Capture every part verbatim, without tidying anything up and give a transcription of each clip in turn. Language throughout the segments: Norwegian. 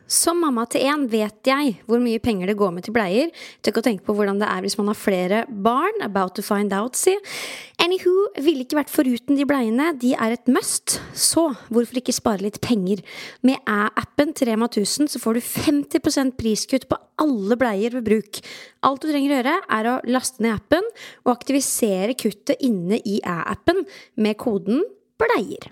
Som mamma til en vet jeg hvor mye penger det går med til bleier. Tør ikke å tenke på hvordan det er hvis man har flere barn. About to find out, si. Anywho, ville ikke vært foruten de bleiene. De er et must. Så hvorfor ikke spare litt penger? Med Æ-appen til Rema tusen så får du femti prosent priskutt på alle bleier ved bruk. Alt du trenger å gjøre er å laste ned appen og aktivisere kuttet inne i Æ-appen med koden bleier.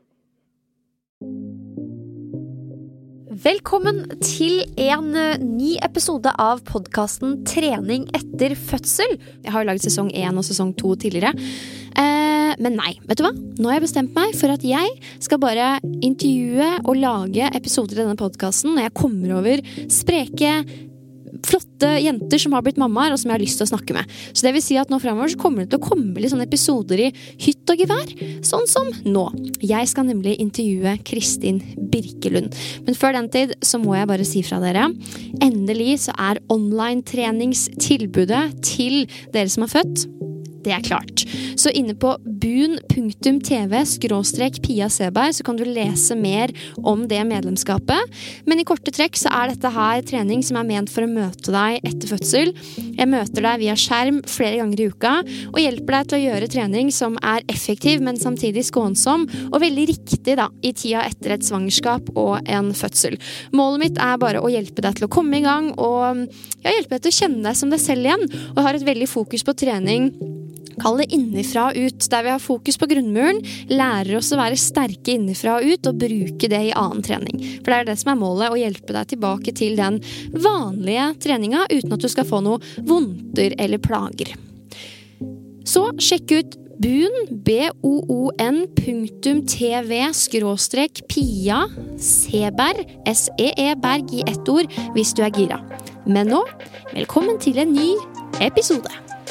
Velkommen til en ny episode av podcasten Trening etter fødsel. Jeg har jo laget sesong én og sesong to tidligere. Eh, men nei, vet du hva? Nå har jeg bestemt meg for at jeg skal bare intervjue og lage episoder i denne podcasten når jeg kommer over spreke, flotte jenter som har blitt mammaer og som jeg har lyst til å snakke med. Så det vil si at nå fremover så kommer det til å komme litt sånne episoder i hytt og gevær, sånn som nå. Jeg skal nemlig intervjue Kristin Birkelund. Men før den tid så må jeg bare si fra dere. Endelig så er online treningstilbudet til dere som har født. Det er klart. Så inne på bun punktum tv skråstrek Pia Seberg så kan du lese mer om det medlemskapet. Men i korte trekk så er dette her trening som er ment for å møte deg etter fødsel. Jeg møter deg via skjerm flere ganger i uka og hjelper deg til å gjøre trening som er effektiv, men samtidig skånsom og veldig riktig da, i tida etter et svangerskap og en fødsel. Målet mitt er bare å hjelpe deg til å komme i gang og ja, hjelpe deg til å kjenne deg som deg selv igjen. Og jeg har et veldig fokus på trening kall det innifra ut, der vi har fokus på grunnmuren, lærer oss å være sterke innifra ut og bruke det i annen trening. For det er det som er målet, å hjelpe deg tilbake til den vanlige treninga uten at du skal få noe vondter eller plager. Så sjekk ut bun, B-O-O-N punktum tv skråstrek Pia Seberg, S-E-E-berg i ett ord, hvis du er gira. Men nå, velkommen til en ny episode.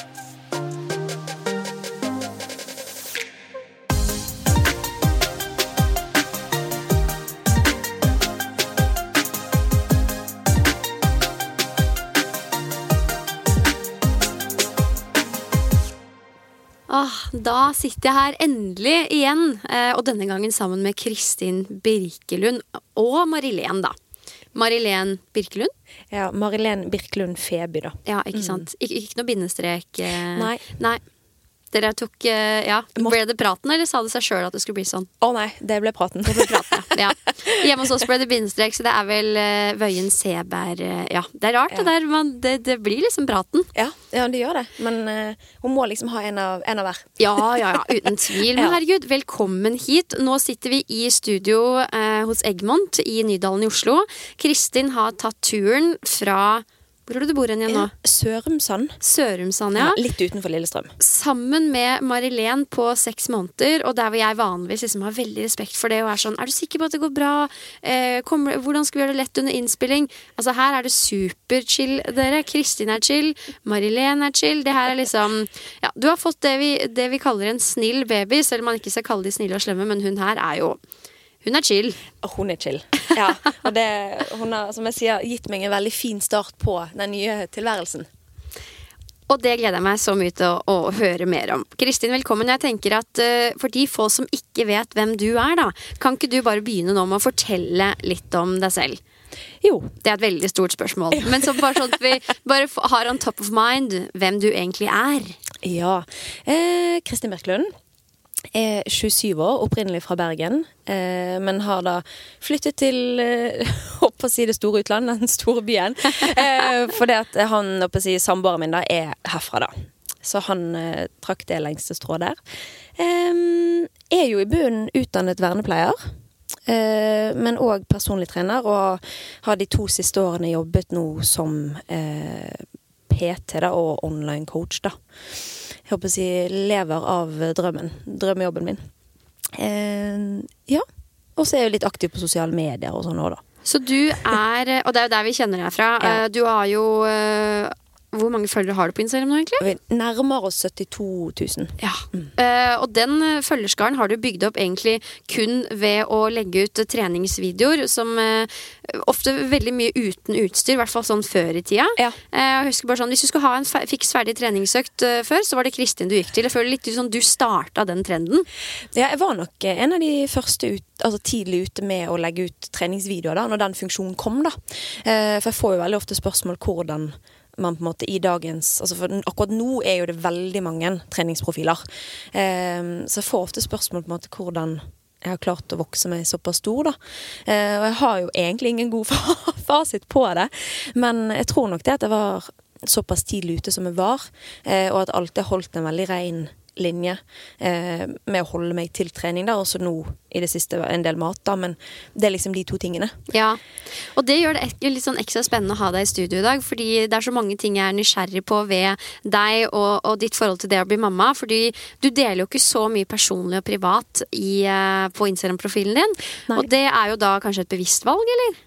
Ah, da sitter jeg her endelig igjen, eh, og denne gangen sammen med Kristin Birkelund og Marilén da. Marilén Birkelund? Ja, Marilén Birkelund Feby da. Ja, ikke sant? Ik- ikke noe bindestrek? Eh, Nei. Nei. Dere tok, eh, ja, ble det praten, eller sa det seg selv at det skulle bli sånn? Å nei, det ble praten. Det ble praten, ja. Hjemme hos oss ble det bindestrek, så det er vel eh, Wøien Seberg, eh, ja. Det er rart, Ja. det der, man, det, det blir liksom praten. Ja, ja, det gjør det. Men eh, hun må liksom ha en av, en av hver. Ja, ja, ja, uten tvil. Men Ja. herregud, velkommen hit. Nå sitter vi i studio eh, hos Egmont i Nydalen i Oslo. Kristin har tatt turen fra... Hvor er det du bor igjen nå? Sørumsand. Sørumsand, ja. Ja, litt utenfor Lillestrøm. Sammen med Marilén på seks måneder, og der hvor jeg vanligvis liksom har veldig respekt for det, og er sånn, er du sikker på at det går bra? Eh, kommer, hvordan skal vi gjøre det lett under innspilling? Altså, her er det superchill, dere. Kristin er chill, Marilén er chill. Det her er liksom, ja, du har fått det vi, det vi kaller en snill baby, selv om man ikke skal kalle de snille og slemme, men hun her er jo, hun er chill. Hun er chill. Ja, og det, hun har, som jeg sier, gitt meg en veldig fin start på den nye tilværelsen. Og det gleder jeg meg så mye til å, å høre mer om. Kristin, velkommen. Jeg tenker at uh, for de få som ikke vet hvem du er da, kan ikke du bare begynne nå med å fortelle litt om deg selv? Jo. Det er et veldig stort spørsmål, men så bare sånn at vi bare har on top of mind hvem du egentlig er. Ja, eh, Kristin Birkelund er tjuesyv år, opprinnelig fra Bergen, eh, men har da flyttet til, eh, opp å si det store utland, den store byen, eh, fordi at han, opp å si, samboeren min da, er herfra da. Så han eh, trakk det lengste strå der. Eh, er jo i bunnen utdannet vernepleier, eh, men også personlig trener, og har de to siste årene jobbet nå som eh, P T da, og online coach da. Jeg håper å si, lever av drømmen, drømmejobben min. Eh, ja, og så er jeg jo litt aktiv på sosiale medier og sånn også da. Så du er, og det er jo der vi kjenner deg fra, Ja. du har jo hvor mange følgere har du på Instagram nå egentlig? Vi nærmer oss syttito tusen. Ja, mm. uh, og den følgerskaren har du bygd opp egentlig kun ved å legge ut treningsvideoer som uh, ofte veldig mye uten utstyr, i hvert fall sånn før i tida. Ja. Uh, jeg husker bare sånn, hvis du skulle ha en f- fiks ferdig treningsøkt uh, før, så var det Kristin du gikk til. Jeg føler litt sånn, du startet den trenden. Ja, jeg var nok en av de første ut, altså tidlig ute med å legge ut treningsvideoer da, når den funksjonen kom da. Uh, for jeg får jo veldig ofte spørsmål hvordan man på en måte i dagens, altså for akkurat nå er jo det veldig mange treningsprofiler. Um, så jeg får ofte spørsmål på en måte hvordan jeg har klart å vokse meg såpass stor da. Uh, og jeg har jo egentlig ingen god fasit på det, men jeg tror nok det at jeg var såpass tidlig ute som jeg var, uh, og at alt jeg holdt en veldig ren linje eh, med å holde meg til trening da, også nå i det siste en del mat da, men det er liksom de to tingene. Ja, og det gjør det ek- litt sånn ekstra spennende å ha deg i studio i dag, fordi det er så mange ting jeg er nysgjerrig på ved deg og, og ditt forhold til det å bli mamma, fordi du deler jo ikke så mye personlig og privat i, uh, på Instagram-profilen din, Nei. og det er jo da kanskje et bevisst valg, eller?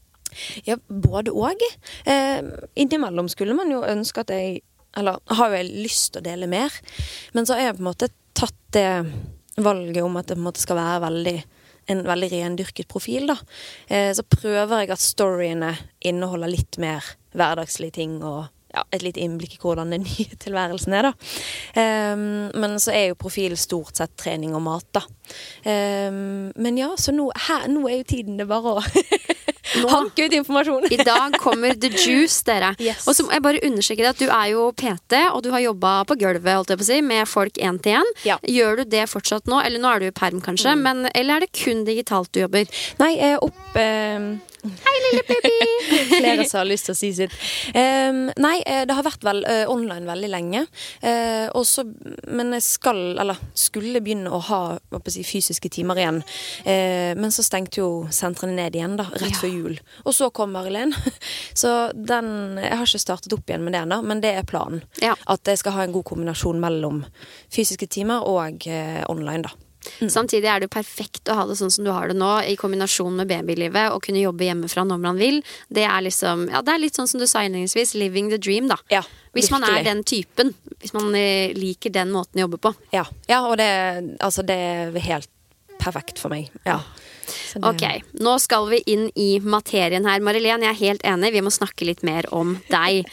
Ja, både og. Eh, innimellom skulle man jo ønske at jeg eller har jo jeg lyst til å dele mer, men så har jeg på en måte tatt det valget om at det på en måte skal være veldig, en veldig rendyrket profil da. Eh, så prøver jeg at storyene inneholder litt mer hverdagslige ting og ja, et litt innblikk i hvordan den nye tilværelsen er da. Eh, men så er jo profil stort sett trening og mat da. Eh, men ja, så nå, her, nå er jo tiden det bare å hanke ut informasjon. I dag kommer The Juice, dere. Yes. Og så må jeg bare understreke at du er jo P T, og du har jobbet på gulvet, holdt jeg på å si, med folk en til en. Ja. Gjør du det fortsatt nå? Eller nå er du i perm kanskje, Mm. men, eller er det kun digitalt du jobber? Nei, jeg er opp eh, Hei, lille baby! Flere som har lyst til å si sitt. Um, nei, det har vært vel uh, online veldig lenge. Uh, også, men jeg skal, eller skulle begynne å ha hva skal jeg si, fysiske timer igjen. Uh, men så stengte jo sentrene ned igjen da, rett Ja. før jul. Og så kom Marilyn. Så den, jeg har ikke startet opp igjen med det enda, men det er planen. Ja. At jeg skal ha en god kombinasjon mellom fysiske timer og uh, online da. Mm. Samtidig er det jo perfekt å ha det sånn som du har det nå, i kombinasjon med babylivet, og kunne jobbe hjemmefra når man vil. Det er liksom, ja, det er litt sånn som du sa innledningsvis, living the dream da. Ja, hvis man er virkelig. den typen, hvis man eh, liker den måten å jobbe på. Ja, ja og det, altså, det er helt perfekt for meg. Ja. Så det- Ok, nå skal vi inn i materien her. Marilén, jeg er helt enig, vi må snakke litt mer om deg.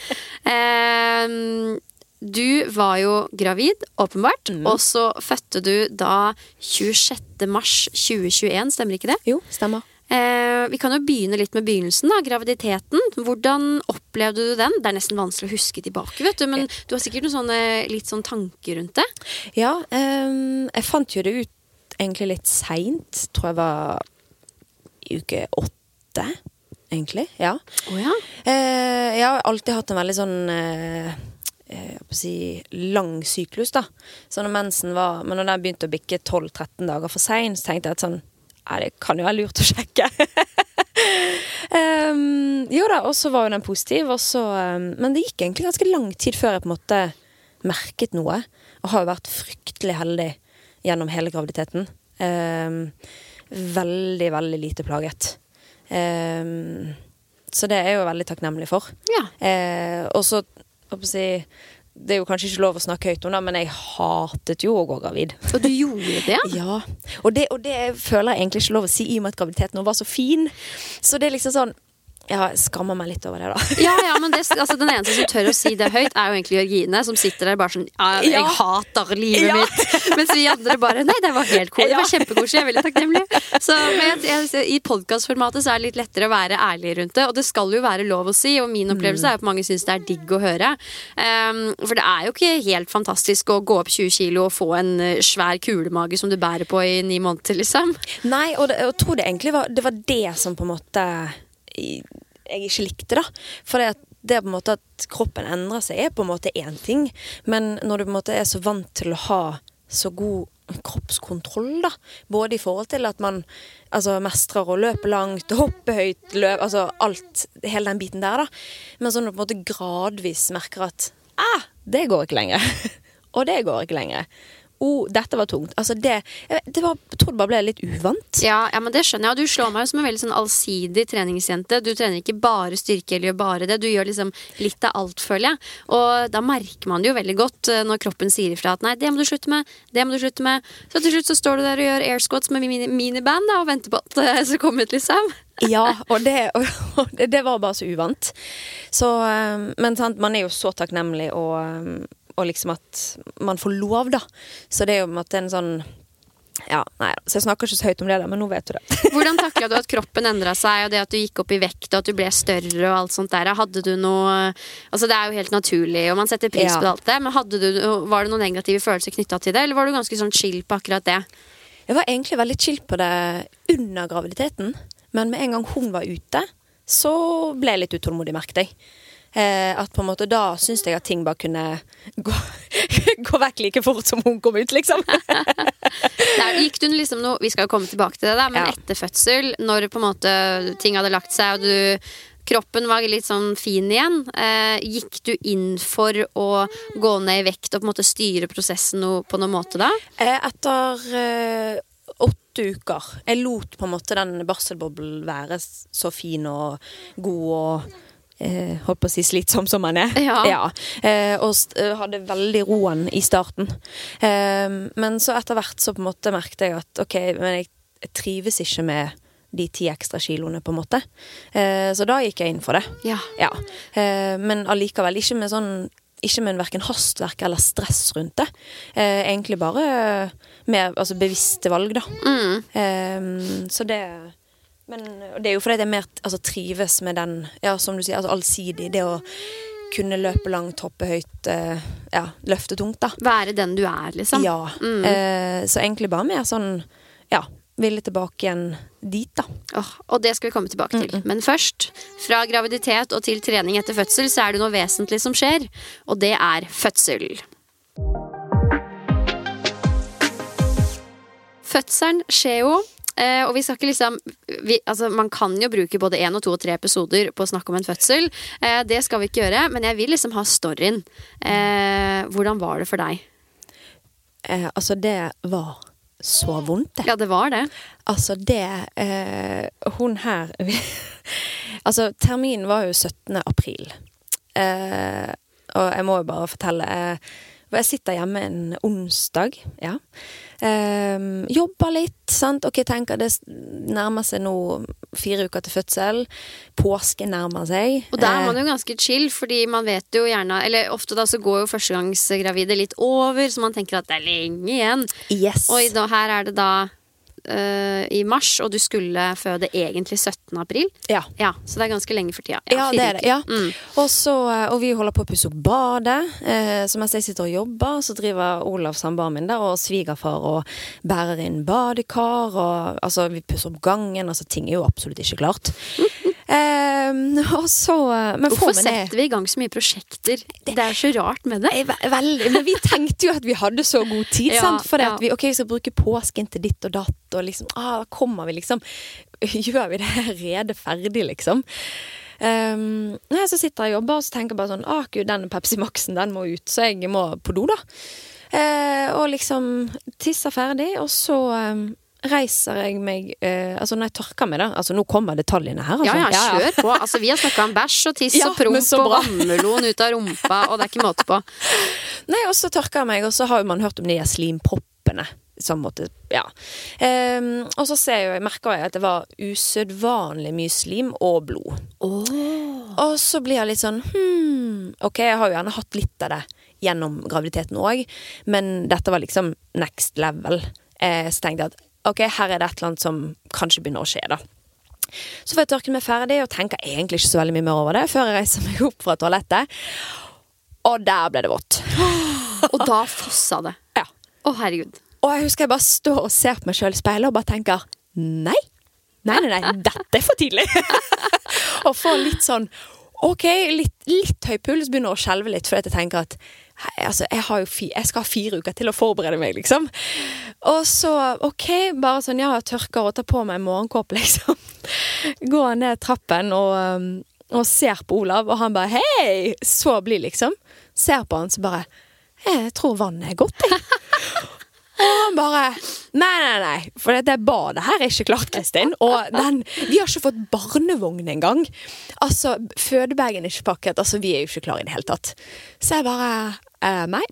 Ehm... Du var jo gravid, åpenbart, Mm. og så fødte du da tjuesjette mars tjue tjueen, stemmer ikke det? Jo, stemmer. Eh, vi kan jo begynne litt med begynnelsen da, graviditeten. Hvordan opplevde du den? Det er nesten vanskelig å huske tilbake, vet du, men du har sikkert noen sånne, litt sånn tanker rundt det. Ja, ehm, jeg fant jo det ut egentlig litt sent, tror jeg var i uke åtte, egentlig, ja. Åja. Eh, jeg har alltid hatt en veldig sånn... Eh, jeg på å si, lang syklus da. Så når mensen var, men når den begynte å bikke tolv tretten dager for sent, så tenkte jeg at sånn, ja, det kan jo være lurt å sjekke. um, jo da, og så var jo den positiv, og så, um, men det gikk egentlig ganske lang tid før jeg på en måte merket noe, og har jo vært fryktelig heldig gjennom hele graviditeten. Um, veldig, veldig lite plaget. Um, så det er jeg jo veldig takknemlig for. Ja. Uh, og så Si, det er jo kanskje ikke lov å snakke høyt om det, men jeg hatet jo å gå gravid. Og du gjorde det? Ja, og det, og det føler jeg egentlig ikke lov å si i og med at graviditeten nå var så fin. Så det er liksom sånn, ja, jeg skammer meg litt over det da. Ja, ja, men det, altså, den eneste som tør å si det høyt er jo egentlig Jørgine, som sitter der bare sånn, ja, jeg Ja. hater livet Ja. mitt. Mens vi andre bare, nei, det var helt cool, det var Ja. kjempekoselig, jeg er veldig takknemlig. Så men jeg, jeg, i podcastformatet så er det litt lettere å være ærlig rundt det, og det skal jo være lov å si, og min opplevelse er at mange synes det er digg å høre. Um, for det er jo ikke helt fantastisk å gå opp tjue kilo og få en eh, svær kulemage som du bærer på i ni måneder, liksom. Nei, og det, jeg tror det egentlig var det, var det som på en måte i- jeg ikke likte da. For det, det er på en måte at kroppen endrer seg er på en måte en ting, men når du på en måte er så vant til å ha så god kroppskontroll da, både i forhold til at man altså, mestrer å løpe langt, hoppe høyt, løpe, altså alt, hele den biten der da, men sånn at du på en måte gradvis merker at ah, det går ikke lenger, og det går ikke lenger. oh, dette var tungt. Altså det, det var, jeg tror det bare ble litt uvant. Ja, ja, men det skjønner jeg. Og du slår meg jo som en veldig sånn allsidig treningsjente. Du trener ikke bare styrke eller gjør bare det. Du gjør liksom litt av alt, føler jeg. Og da merker man det jo veldig godt når kroppen sier ifra at nei, det må du slutte med, det må du slutte med. Så til slutt så står du der og gjør air squats med mini- miniband da, og venter på at det skal komme ut liksom. Ja, og det, og det var bare så uvant. Så, men sant, man er jo så takknemlig og, og liksom at man får lov da. Så det er jo at en sånn, ja, nei, så jeg snakker ikke så høyt om det da, men nå vet du det. Hvordan taklet du at kroppen endret seg, og det at du gikk opp i vekt, og at du ble større og alt sånt der? Hadde du noe, altså det er jo helt naturlig, og man setter pris Ja. på alt det, men hadde du, var det noen negative følelser knyttet til det, eller var du ganske sånn chill på akkurat det? Jeg var egentlig veldig chill på det under graviditeten, men med en gang hun var ute, så ble jeg litt utålmodig, merket jeg. Eh, at på en måte da synes jeg at ting bare kunne gå, gå vekk like fort som hun kom ut, liksom. Der gikk du liksom noe, vi skal jo komme tilbake til det da, men Ja. etter fødsel, når på en måte ting hadde lagt seg, og du, kroppen var litt sånn fin igjen, eh, gikk du inn for å gå ned i vekt og på en måte styre prosessen no, på noen måte da? Eh, etter eh, åtte uker, jeg lot på en måte den barselboblen være så fin og god og eh, holdt på å si slitsom som man er. Ja. Ja. Eh, og st hadde veldig roen i starten. Eh, men så etter hvert så på en måte merket jeg at ok, men jeg, jeg trives ikke med de ti ekstra kiloene på en måte. Eh, så da gikk jeg inn for det. Ja. Ja. Eh, men allikevel ikke med sånn ikke med hverken hastverk eller stress rundt det. Eh, egentlig bare mer altså bevisste valg da. Mm. Eh, så det men det er jo fordi jeg mer altså, trives med den, ja, som du sier, altså allsidig, det å kunne løpe langt, hoppe høyt, eh, ja, løfte tungt da. Være den du er, liksom. Ja, Mm. eh, så egentlig bare mer sånn, ja, ville tilbake igjen dit da. Åh, og det skal vi komme tilbake til. Men først, fra graviditet og til trening etter fødsel, så er det noe vesentlig som skjer, og det er fødsel. Fødselen skjer jo, eh, og vi skal ikke liksom, vi, altså man kan jo bruke både en og to og tre episoder på å snakke om en fødsel. Eh, det skal vi ikke gjøre, men jeg vil liksom ha storyen. Eh, hvordan var det for deg? Eh, altså det var så vondt det. Ja, det var det. Altså det, eh, hun her, altså terminen var jo syttende april. Eh, og jeg må jo bare fortelle, eh, jeg sitter hjemme en onsdag, ja. Eh, jobber litt, sant? Ok, tenker det nærmer seg nå fire uker til fødsel. Påske nærmer seg. Og da er man jo ganske chill, fordi man vet jo gjerne, eller ofte da så går jo førstegangsgravide litt over, så man tenker at det er lenge igjen. Yes. Og i, da, her er det da uh, i mars, og du skulle føde egentlig syttende april. Ja. Ja, så det er ganske lenge for tida. Ja, fire det er det, uker. ja. Mm. Og, så, og vi holder på å pusse opp badet, eh, så mens jeg sitter og jobber, så driver Olav samboeren min der, og svigerfar og bærer inn badekar, og altså vi pusser opp gangen, altså ting er jo absolutt ikke klart. eh, og så, men Hvorfor formen er- setter vi i gang så mye prosjekter? Det er så rart med det. er ve- veldig, men vi tenkte jo at vi hadde så god tid, Ja, sant? For ja. at vi, ok, vi skal bruke påsken til ditt og datt, og liksom, ah, da kommer vi liksom, gjør vi det her rede ferdig, liksom. Um, nei, så sitter jeg og jobber, og så tenker jeg bare sånn, ah, gud, den Pepsi Maxen, den må ut, så jeg må på do da. Eh, og liksom tisser ferdig, og så um, reiser jeg meg, eh, altså når jeg tørker meg da, altså nå kommer detaljene her, altså. Ja, ja, kjør på. Altså, vi har snakket om bæsj og tiss Ja, og promp men så og bra. vannmelon ut av rumpa, og det er ikke måte på. Nei, og så tørker jeg meg, og så har jo man hørt om de her slimproppene, sånn måte, ja. Um, og så ser jeg, merker jeg at det var usedvanlig mye slim og blod. Oh. Og så blir jeg litt sånn, hmm, ok, jeg har jo gjerne hatt litt av det gjennom graviditeten også, men dette var liksom next level. Eh, så tenkte jeg at, ok, her er det et eller annet som kanskje begynner å skje da. Så får jeg tørket meg ferdig, og tenker egentlig ikke så veldig mye mer over det, før jeg reiser meg opp fra toalettet. Og der ble det vått. Og da fossa det. Ja. Å, herregud. Og jeg husker jeg bare står og ser på meg selv i speilet og bare tenker, nei, nei, nei, nei, dette er for tidlig. Og får litt sånn, ok, litt, litt høy puls, begynner å skjelve litt, for jeg tenker at, hei, altså, jeg, har jo fi, jeg skal ha fire uker til å forberede meg, liksom. Og så, ok, bare sånn, ja, jeg tørker og tar på meg en morgenkåpe, liksom. Går ned trappen og, um, og ser på Olav, og han bare, hei, så blir liksom. Ser på han, så bare, jeg tror vannet er godt, jeg. Og han bare, nei, nei, nei, for det badet her er ikke klart, Kristin. Og den, vi har ikke fått barnevogn en gang. Altså, fødebagen er ikke pakket, altså vi er jo ikke klar i det hele tatt. Så jeg bare, eh, nei.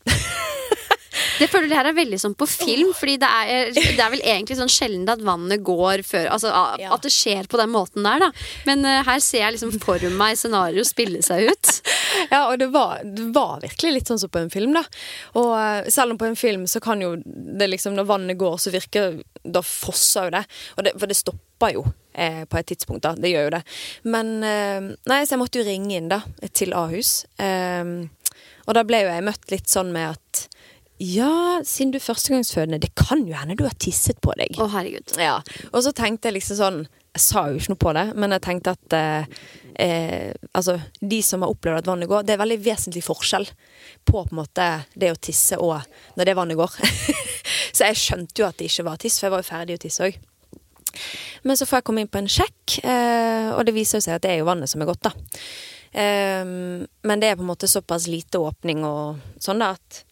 Det føler det her er veldig sånn på film, fordi det er, det er vel egentlig sånn sjelden at vannet går før, altså Ja. at det skjer på den måten der da. Men uh, her ser jeg liksom for meg scenario spille seg ut. Ja, og det var, det var virkelig litt sånn som på en film da. Og uh, selv om på en film så kan jo det liksom, når vannet går, så virker, da fosser jo det. Og det, for det stopper jo eh, på et tidspunkt da, det gjør jo det. Men, uh, nei, så jeg måtte jo ringe inn da, til Ahus. Um, og da ble jo jeg møtt litt sånn med at ja, siden du er førstegangsfødende, det kan jo hende du har tisset på deg. Å, herregud. Ja, og så tenkte jeg liksom sånn, jeg sa jo ikke noe på det, men jeg tenkte at eh, eh, altså, de som har opplevd at vannet går, det er veldig vesentlig forskjell på på en måte det å tisse og når det vannet går. Så jeg skjønte jo at det ikke var tiss, for jeg var jo ferdig å tisse også. Men så får jeg komme inn på en sjekk, eh, og det viser seg at det er jo vannet som er godt da. Eh, men det er på en måte såpass lite åpning og sånn da, at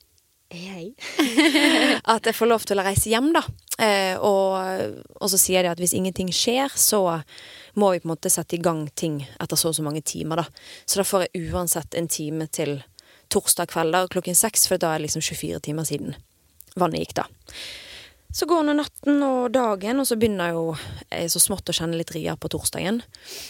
Hei. At jeg får lov til å reise hjem da. Eh, og, og så sier de at hvis ingenting skjer, så må vi på en måte sette i gang ting etter så og så mange timer da. Så da får jeg uansett en time til torsdag kveld da, klokken seks, for da er det liksom tjuefire timer siden vannet gikk da. Så går nå natten og dagen, og så begynner jeg jo jeg så smått å kjenne litt rier på torsdagen.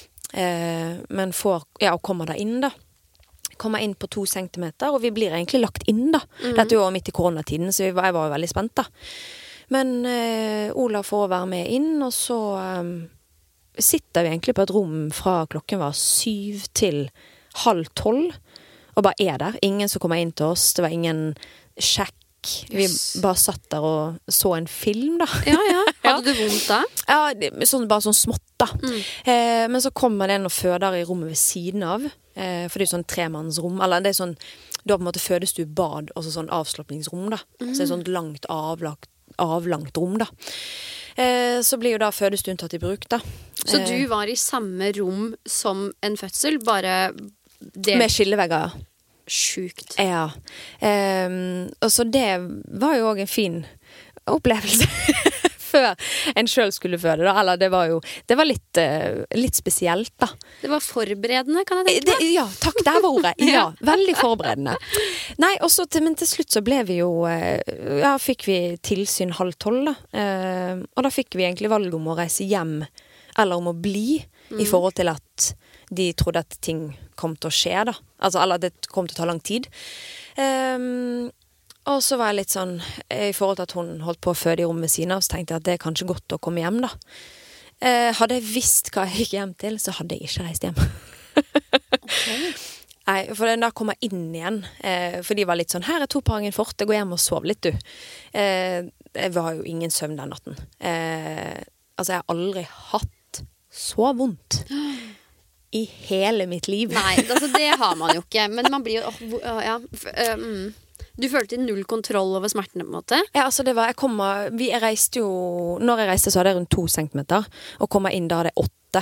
Eh, men får, ja, og kommer da inn da. Kommer inn på to centimeter, og vi blir egentlig lagt inn da. Mm. Dette er jo midt i koronatiden, så var, jeg var jo veldig spent da. Men eh, Ola får være med inn, og så eh, sitter vi egentlig på et rom fra klokken var syv til halv tolv, og bare er der. Ingen som kommer inn til oss, det var ingen sjekk. Vi bare satt der og så en film da. Ja, ja. Hadde du vondt da? Ja, sånn, bare sånn smått da. Mm. Eh, men så kommer det en og føder i rommet ved siden av. Eh, for det er jo sånn tremannsrom, eller det er sånn, da på en måte fødes du bad, og så sånn avslapningsrom da. Mm. Så det er sånn langt avlagt, avlangt rom da. Eh, så blir jo da fødestuen tatt i bruk da. Så du var i samme rom som en fødsel, bare det... Med skillevegger, ja. Sjukt. Ja. Um, og så det var jo også en fin opplevelse før en selv skulle føde da. Eller det var jo, det var litt, uh, litt spesielt da. Det var forberedende, kan jeg tenke meg. Det, ja, takk, der var ordet. Ja, veldig forberedende. Nei, og så til, men til slutt så ble vi jo, uh, ja, fikk vi tilsyn halv tolv da. Uh, og da fikk vi egentlig valg om å reise hjem, eller om å bli, mm. i forhold til at de trodde at ting kom til å skje da. Altså, eller det kom til å ta lang tid. Um, og så var jeg litt sånn, i forhold til at hun holdt på å føde i rommet ved siden av, så tenkte jeg at det er kanskje godt å komme hjem da. Uh, hadde jeg visst hva jeg gikk hjem til, så hadde jeg ikke reist hjem. Okay. Nei, for da kom jeg inn igjen, uh, for de var litt sånn, her er to paringen forte, gå hjem og sov litt du. Uh, jeg var jo ingen søvn den natten. Uh, altså, jeg har aldri hatt så vondt i hele mitt liv. Nei, altså det har man jo ikke. Men man blir jo oh, ja, um, du følte null kontroll over smertene på en måte? Ja, altså det var, jeg kom vi, jeg reiste jo, når jeg reiste så hadde jeg rundt to centimeter, og kom inn da hadde jeg åtte.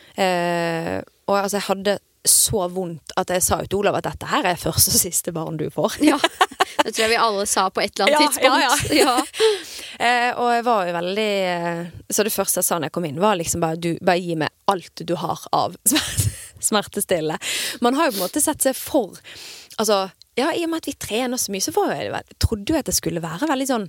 Eh, og altså jeg hadde så vondt at jeg sa ut Olav at dette her er første og siste barn du får. Ja, det tror jeg vi alle sa på et eller annet ja, tidspunkt. Ja, ja. eh, og jeg var jo veldig, så det første jeg sa når jeg kom inn var liksom bare, du, bare gi meg alt du har av smertestille. Man har jo på en måte sett seg for, altså, ja, i og med at vi trener så mye, så var jeg, jeg trodde jo at det skulle være veldig sånn,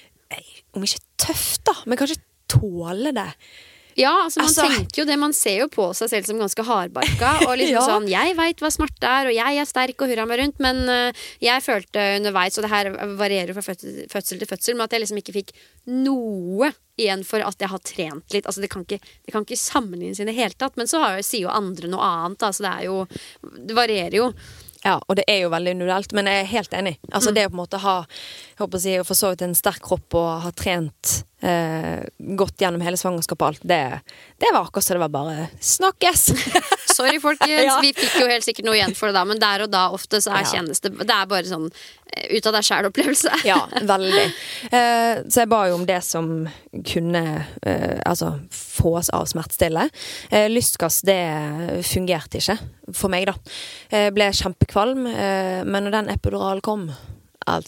om ikke tøft da, men kanskje tåle det. Ja, altså man altså, tenker jo det, man ser jo på seg selv som ganske hardbarka, og liksom ja. sånn, jeg vet hva smerte er, og jeg er sterk og hurra meg rundt, men uh, jeg følte underveis, og det her varierer jo fra fødsel, fødsel til fødsel, men at jeg liksom ikke fikk noe igjen for at jeg har trent litt, altså det kan ikke, det kan ikke sammenlignes i det hele tatt, men så har jeg, sier jo andre noe annet, altså det er jo, det varierer jo. Ja, og det er jo veldig individuelt, men jeg er helt enig. Altså mm. det å på en måte ha, jeg håper å si, å få så ut en sterk kropp og ha trent eh, gått gjennom hele svangerskapet og alt, det, det var akkurat så det var bare snakkes. Sorry folkens, ja. Vi fikk jo helt sikkert noe igjen for det da, men der og da ofte så er ja. Kjennes det, det er bare sånn ut av deg selv opplevelse. Ja, veldig. Eh, så jeg ba jo om det som kunne eh, altså få oss av smertestille. Eh, lystgass, det fungerte ikke for meg da. Jeg ble kjempekvalm, eh, men når den epidural kom, altså,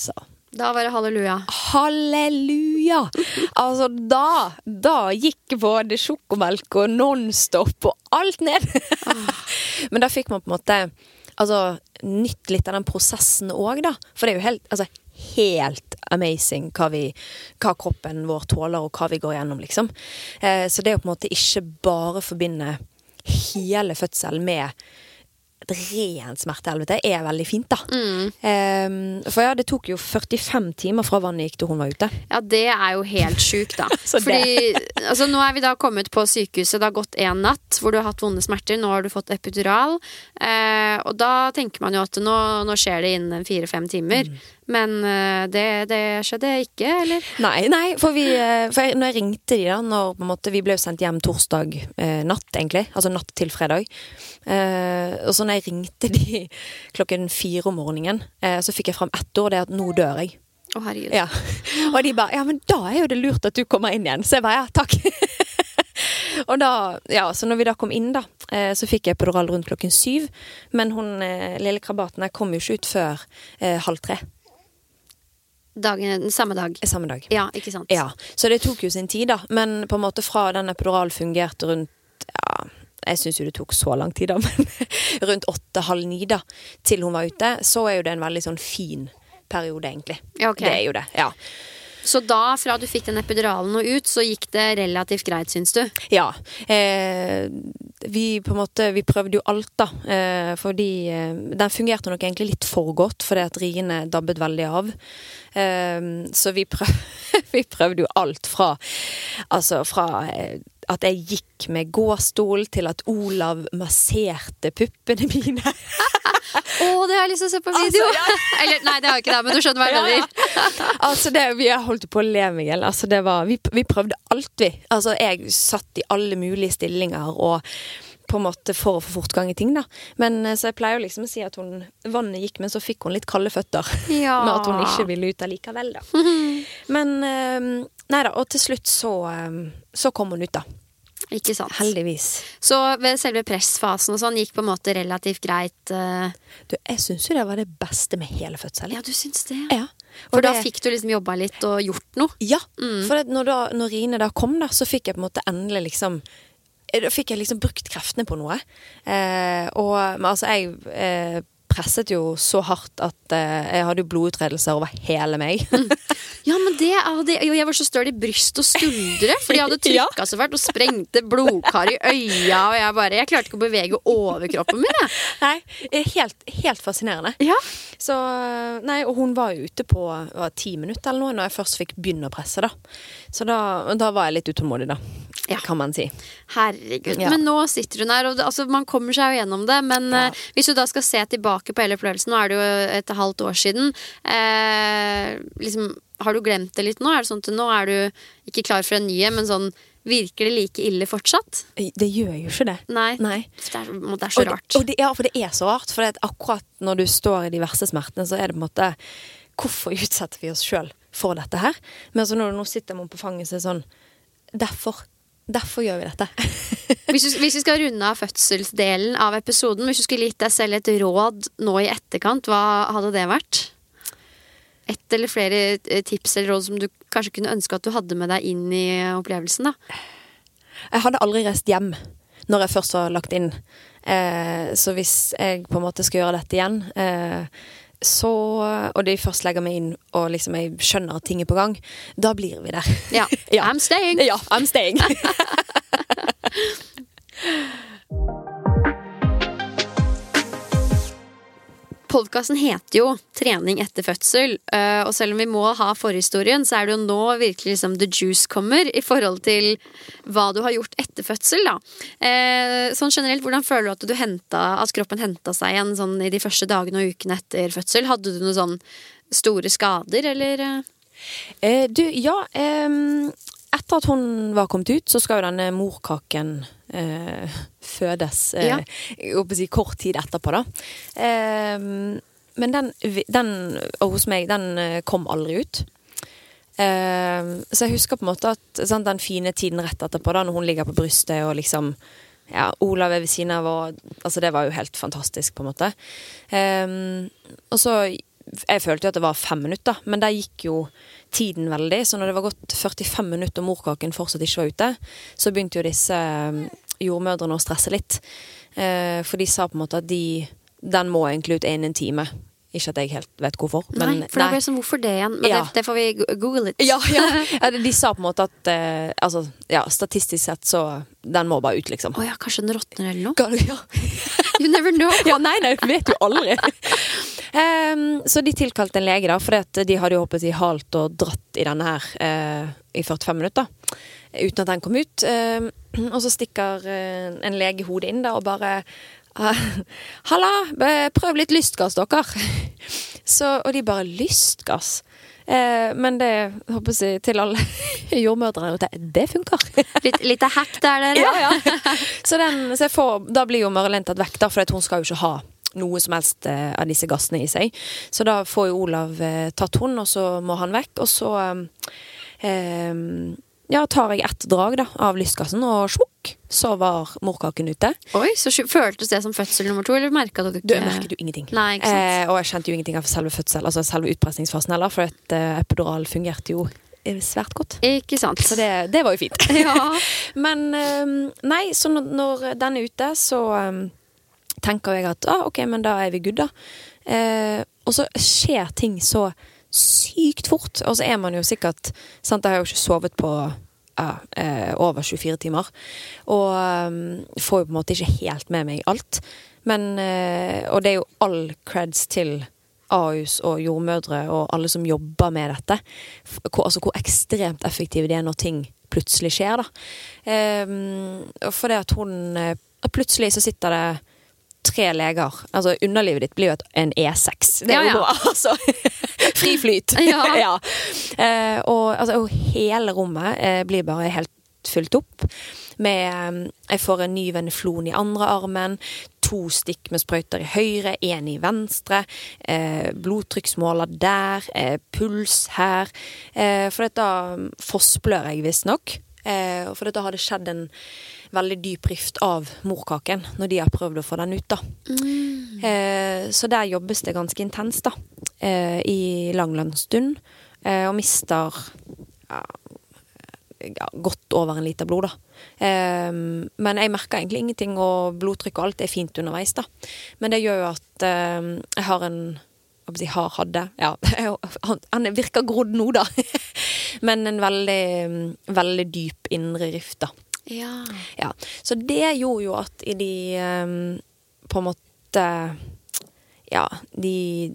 Da var det halleluja. Halleluja! Altså, da, da gikk både sjokomelk og non-stop og alt ned. Men da fikk man på en måte, altså, nytt litt av den prosessen også, da. For det er jo helt, altså, helt amazing hva, vi, hva kroppen vår tåler og hva vi går gjennom, liksom. Eh, så det er jo på en måte ikke bare forbinde hele fødsel med et rent smertehelvete er veldig fint da. Mm. Um, for ja, det tok jo førtifem timer fra vannet gikk til hun var ute. Ja, det er jo helt sykt da. Fordi, altså nå er vi da kommet på sykehuset, det har gått en natt hvor du har hatt vonde smerter, nå har du fått epidural, uh, og da tenker man jo at nå, nå skjer det innen fire-fem timer. Mm. Men uh, det, det skjedde ikke, eller? Nei, nei, for, vi, for jeg, når jeg ringte de da, når på en måte, vi ble jo sendt hjem torsdag eh, natt egentlig, altså natt til fredag, eh, og så når jeg ringte de klokken fire om morgenen, eh, så fikk jeg frem ett ord, det er at nå dør jeg. Å, oh, herregud. Ja. Og de bare, ja, men da er jo det lurt at du kommer inn igjen. Så jeg bare, ja, takk. Og da, ja, så når vi da kom inn da, eh, så fikk jeg epidural rundt klokken syv, men hun, eh, lille krabaten, kom jo ikke ut før eh, halv tre. Dagen, samme dag. Samme dag. Ja, ikke sant? Ja, så det tok jo sin tid da, men på en måte fra den epidural fungerte rundt, ja, jeg synes jo det tok så lang tid da, men rundt åtte, halv ni da, til hun var ute, så er jo det en veldig sånn fin periode egentlig. Ja, ok. Det er jo det, ja. Så da, fra du fikk den epiduralen og ut, så gikk det relativt greit, synes du? Ja, eh, vi på en måte, vi prøvde jo alt da, eh, fordi eh, den fungerte nok egentlig litt for godt, fordi at riene dabbet veldig av. Eh, så vi, prøv, vi prøvde jo alt fra, altså fra eh, at jeg gikk med gåstol til at Olav masserte puppene mine. Åh, det har jeg lyst til å se på video. Altså, ja. Eller, nei, det har jeg ikke da, men du skjønner hva jeg mener. Ja, ja. Altså, det, vi har holdt på å le, Miguel. Altså, det var, vi, vi prøvde alt, vi. Altså, jeg satt i alle mulige stillinger, og på en måte for å få fortgang i ting, da. Men så jeg pleier jo liksom å si at hun, vannet gikk, men så fikk hun litt kalde føtter. Ja. Med at hun ikke ville ut allikevel, da. Men, nei da, og til slutt så, så kom hun ut, da. Ikke sant. Heldigvis. Så ved selve pressfasen og sånn gikk på en måte relativt greit? Uh... Du, jeg synes jo det var det beste med hele fødselen. Ja, du synes det? Ja. For det... da fikk du liksom jobbet litt og gjort noe? Ja, mm. for det, når, da, når Rine da kom da, så fikk jeg på en måte endelig liksom, da fikk jeg liksom brukt kreftene på noe. Eh, og men altså, jeg eh, presset jo så hardt at eh, jeg hadde jo blodutredelser over hele meg. Mm. Ja, men det hadde, jo, jeg var så støl i bryst og skuldre, fordi jeg hadde trykket ja. Så fælt og sprengte blodkar i øya, og jeg bare, jeg klarte ikke å bevege overkroppen min, jeg. Nei, helt, helt fascinerende. Ja. Så, nei, og hun var jo ute på var ti minutter eller noe, når jeg først fikk begynne å presse da. Så da, da var jeg litt utålmodig da, ja. Kan man si. Herregud, ja. Men nå sitter hun her, og det, altså, man kommer seg jo gjennom det, men ja. eh, hvis du da skal se tilbake på hele opplevelsen, nå er det jo et halvt år siden, eh, liksom, har du glemt det litt nå? Er det sånn at nå er du ikke klar for en nye, men sånn, virker det like ille fortsatt? Det gjør jo ikke det. Nei, Nei. Det, er, det er så og rart. Det, og det, ja, for det er så rart, for det akkurat når du står i de verste smertene, så er det på en måte, hvorfor utsetter vi oss selv for dette her? Men så når du nå sitter man på fanget, så er det sånn, derfor, derfor gjør vi dette. hvis, du, hvis vi skal runde av fødselsdelen av episoden, hvis du skulle gitt deg selv et råd nå i etterkant, hva hadde det vært? Et eller flere tips eller råd som du kanskje kunne ønske at du hadde med deg inn i opplevelsen da? Jeg hadde aldri reist hjem når jeg først var lagt inn. Eh, så hvis jeg på en måte skal gjøre dette igjen, eh, så, og de først legger meg inn, og liksom jeg skjønner at ting er på gang, da blir vi der. Ja, ja. I'm staying. Ja, I'm staying. Podcasten heter jo Trening etter fødsel, og selv om vi må ha forhistorien, så er det jo nå virkelig liksom the juice kommer i forhold til hva du har gjort etter fødsel da. Sånn generelt, hvordan føler du at du hentet, at kroppen hentet seg igjen sånn i de første dagene og ukene etter fødsel? Hadde du noen sånn store skader, eller? Eh, du, ja, eh, etter at hun var kommet ut, så skal jo denne morkaken eh, fødes eh, ja. Jeg håper å si kort tid etterpå da. Eh, men den, den, og hos meg, den kom aldri ut. Eh, så jeg husker på en måte at sant, den fine tiden rett etterpå da, når hun ligger på brystet og liksom, ja, Olav er ved siden av, og, altså det var jo helt fantastisk på en måte. Eh, og så jeg følte jo at det var fem minutter, men der gikk jo tiden veldig, så når det var gått førtifem minutter og morkaken fortsatt ikke var ute, så begynte jo disse jordmødrene å stresse litt. Eh, for de sa på en måte at de, den må egentlig ut innen en time. Ikke at jeg helt vet hvorfor. Men, nei, for det er bare sånn, hvorfor det igjen? Men ja. det, det får vi google litt. Ja, ja. De sa på en måte at eh, altså, ja, statistisk sett så den må bare ut, liksom. Åja, oh, kanskje den råtner eller noe? Ja. You never know. Ja, nei, nei, vet jo aldri. um, så de tilkalte en lege da, for de hadde jo hoppet i halt og dratt i denne her uh, i førtifem minutter, uten at den kom ut. Um, og så stikker uh, en lege hodet inn da, og bare Uh, Halla, prøv litt lystgass, dere. Så, og de bare, lystgass? Uh, men det, håper jeg, til alle jordmødre, det, det funker. Litt, litt av hack der, dere. Ja, ja. Så, den, så jeg får, da blir jo Marlene tatt vekk, da, for hun skal jo ikke ha noe som helst uh, av disse gassene i seg. Så da får jo Olav uh, tatt hun, og så må han vekk, og så... Um, um, Ja, tar jeg ett drag da, av lystgassen, og smukk, så var morkaken ute. Oi, så føltes det som fødsel nummer to, eller merket du ikke? Du merket jo ingenting. Nei, ikke sant. Eh, og jeg kjente jo ingenting av selve fødsel, altså selve utpressingsfasen heller, for et uh, epidural fungerte jo svært godt. Ikke sant. Så det, det var jo fint. Ja. Men um, nei, så når, når den er ute, så um, tenker jeg at, ah, ok, men da er vi good da. Eh, og så skjer ting så sykt fort, og så er man jo sikkert sant, jeg har jo ikke sovet på ja, eh, over tjuefire timer og um, får jo på en måte ikke helt med meg alt, men eh, og det er jo all creds til Ahus og jordmødre og alle som jobber med dette, hvor, altså hvor ekstremt effektive det er når ting plutselig skjer da, eh, for det at hun plutselig så sitter det tre leger, altså underlivet ditt blir jo et, en E seks, det er jo ja, ja. Altså fri flyt. Ja. Ja. Eh, og, altså, og hele rommet eh, blir bare helt fylt opp med, eh, jeg får en ny veneflon i andre armen, to stikk med sprøyter i høyre, en i venstre, eh, blodtrykksmåler der, eh, puls her, eh, for dette forsblør jeg visst nok, eh, for dette hadde skjedd en veldig dyp rift av morkaken når de har prøvd å få den ut da. Mm. Eh, så der jobbes det ganske intenst da, eh, i lang, lang stund, eh, og mister ja, ja, godt over en liter blod da. Eh, men jeg merker egentlig ingenting, og blodtrykk og alt er fint underveis da. Men det gjør jo at eh, jeg har en, hva jeg har hadde, ja, han, han virker grodd nå da, men en veldig, veldig dyp indre rift da. Ja. Ja. Så det gjorde jo at i de um, på en måte ja, de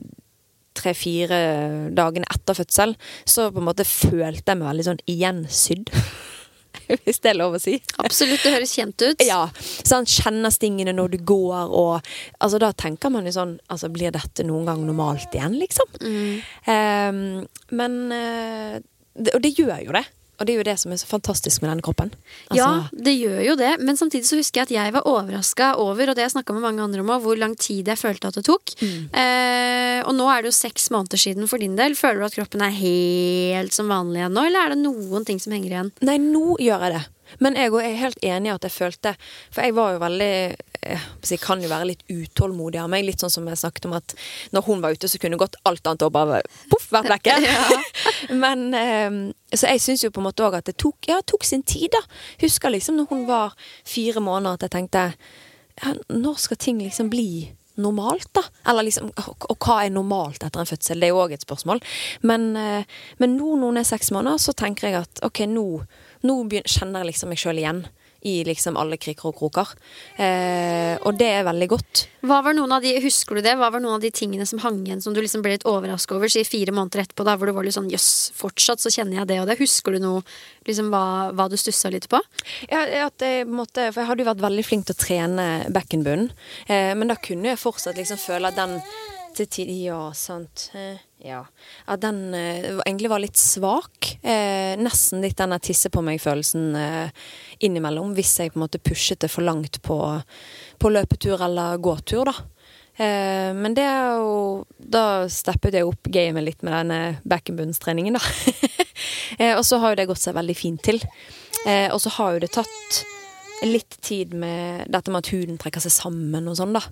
tre-fire dagene etter fødsel så på en måte følte jeg meg veldig sånn igjensydd. Hvis det er lov å si. Absolutt, det høres kjent ut. Ja, sånn kjenner stingene når du går, og altså da tenker man jo sånn, altså blir dette noen gang normalt igjen, liksom? Mm. Um, men, uh, det, og det gjør jo det. Og det er jo det som er så fantastisk med denne kroppen. Altså, ja, det gjør jo det, men samtidig så husker jeg at jeg var overrasket over, og det jeg snakket med mange andre om, hvor lang tid jeg følte at det tok. Mm. Eh, og nå er det jo seks måneder siden for din del. Føler du at kroppen er helt som vanlig igjen nå, eller er det noen ting som henger igjen? Nei, nå gjør jeg det. Men jeg er helt enig i at jeg følte, for jeg var jo veldig, jeg kan jo være litt utålmodig av meg, litt sånn som jeg snakket om at når hun var ute så kunne gått alt annet og bare puff, vært vekke. Ja. Men, så jeg synes jo på en måte også at det tok, ja, tok sin tid da. Husker liksom når hun var fire måneder at jeg tenkte, ja, når skal ting liksom bli normalt da? Eller liksom, og, og hva er normalt etter en fødsel? Det er jo også et spørsmål. Men, men nå når hun er seks måneder så tenker jeg at ok, nå Nå kjenner jeg liksom meg selv igjen i liksom alle kriker og kroker. Eh, og det er veldig godt. Hva var noen av de, husker du det? Hva var noen av de tingene som hang igjen som du liksom ble litt overrasket over, sier fire måneder etterpå da, hvor du var litt sånn, jøss, fortsatt så kjenner jeg det og det. Husker du noe, liksom hva, hva du stusset litt på? Ja, at jeg måtte, for jeg hadde jo vært veldig flink til å trene bekkenbunnen, eh, men da kunne jeg fortsatt liksom føle at den til tid, ja, sant, eh, ja, at den eh, egentlig var litt svak, eh, nesten litt denne tisse på meg-følelsen eh, innimellom, hvis jeg på en måte pushet det for langt på, på løpetur eller gåtur da. Eh, men det er jo, da steppet jeg opp gamet litt med denne bekkenbunnstreningen da. eh, og så har jo det gått seg veldig fint til. Eh, og så har jo det tatt litt tid med dette med at huden trekker seg sammen og sånn da.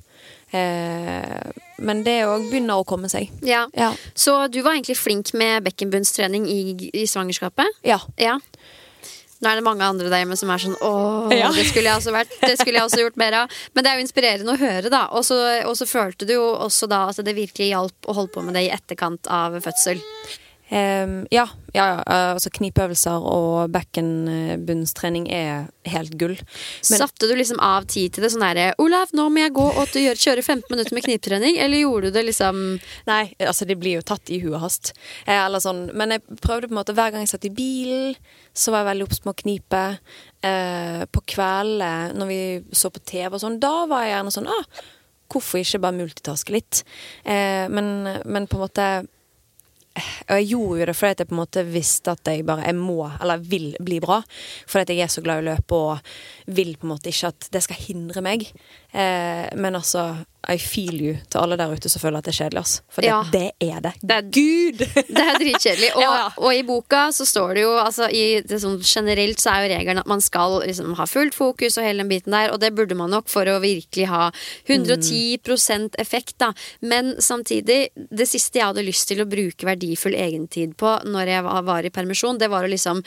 Eh, men det også begynner å komme seg. Ja. Ja. Så du var egentlig flink med bekkenbunnstrening i, i svangerskapet? Ja. Ja. Nå er det mange andre der hjemme som er sånn åh, Ja. det skulle jeg også vært, det skulle jeg også gjort mer av. Men det er jo inspirerende å høre da. Og så, og så følte du jo også da at det virkelig hjalp å holde på med det i etterkant av fødsel. Um, ja, ja, ja, altså knipeøvelser og bekkenbunnstrening er helt gull. Men, Satte du liksom av tid til det sånn der, Olav, nå må jeg gå og gjøre, kjøre femten minutter med kniptrening, eller gjorde du det liksom? nei, altså det blir jo tatt i huet hast. Eh, eller sånn, men jeg prøvde på en måte, hver gang jeg satt i bilen, så var jeg veldig oppsett med å knipe. Eh, på kveldene, når vi så på T V og sånn, da var jeg gjerne sånn, ah, hvorfor ikke bare multitaske litt? Eh, men, men på en måte... Og jeg gjorde jo det fordi jeg på en måte visste at jeg bare jeg må, eller vil bli bra. Fordi at jeg er så glad i å løpe og vil på en måte ikke at det skal hindre meg. Eh, men altså, I feel you til alle der ute som føler at det er kjedelig. Ass. For Ja. det, det er det. Det er, Gud! det er dritkjedelig. Og, Ja, ja. og i boka så står det jo, altså i det sånn generelt så er jo regelen at man skal liksom ha fullt fokus og hele den biten der, og det burde man nok for å virkelig ha hundre og ti prosent effekt da. Men samtidig, det siste jeg hadde lyst til å bruke verdifull egentid på når jeg var, var i permisjon, det var å liksom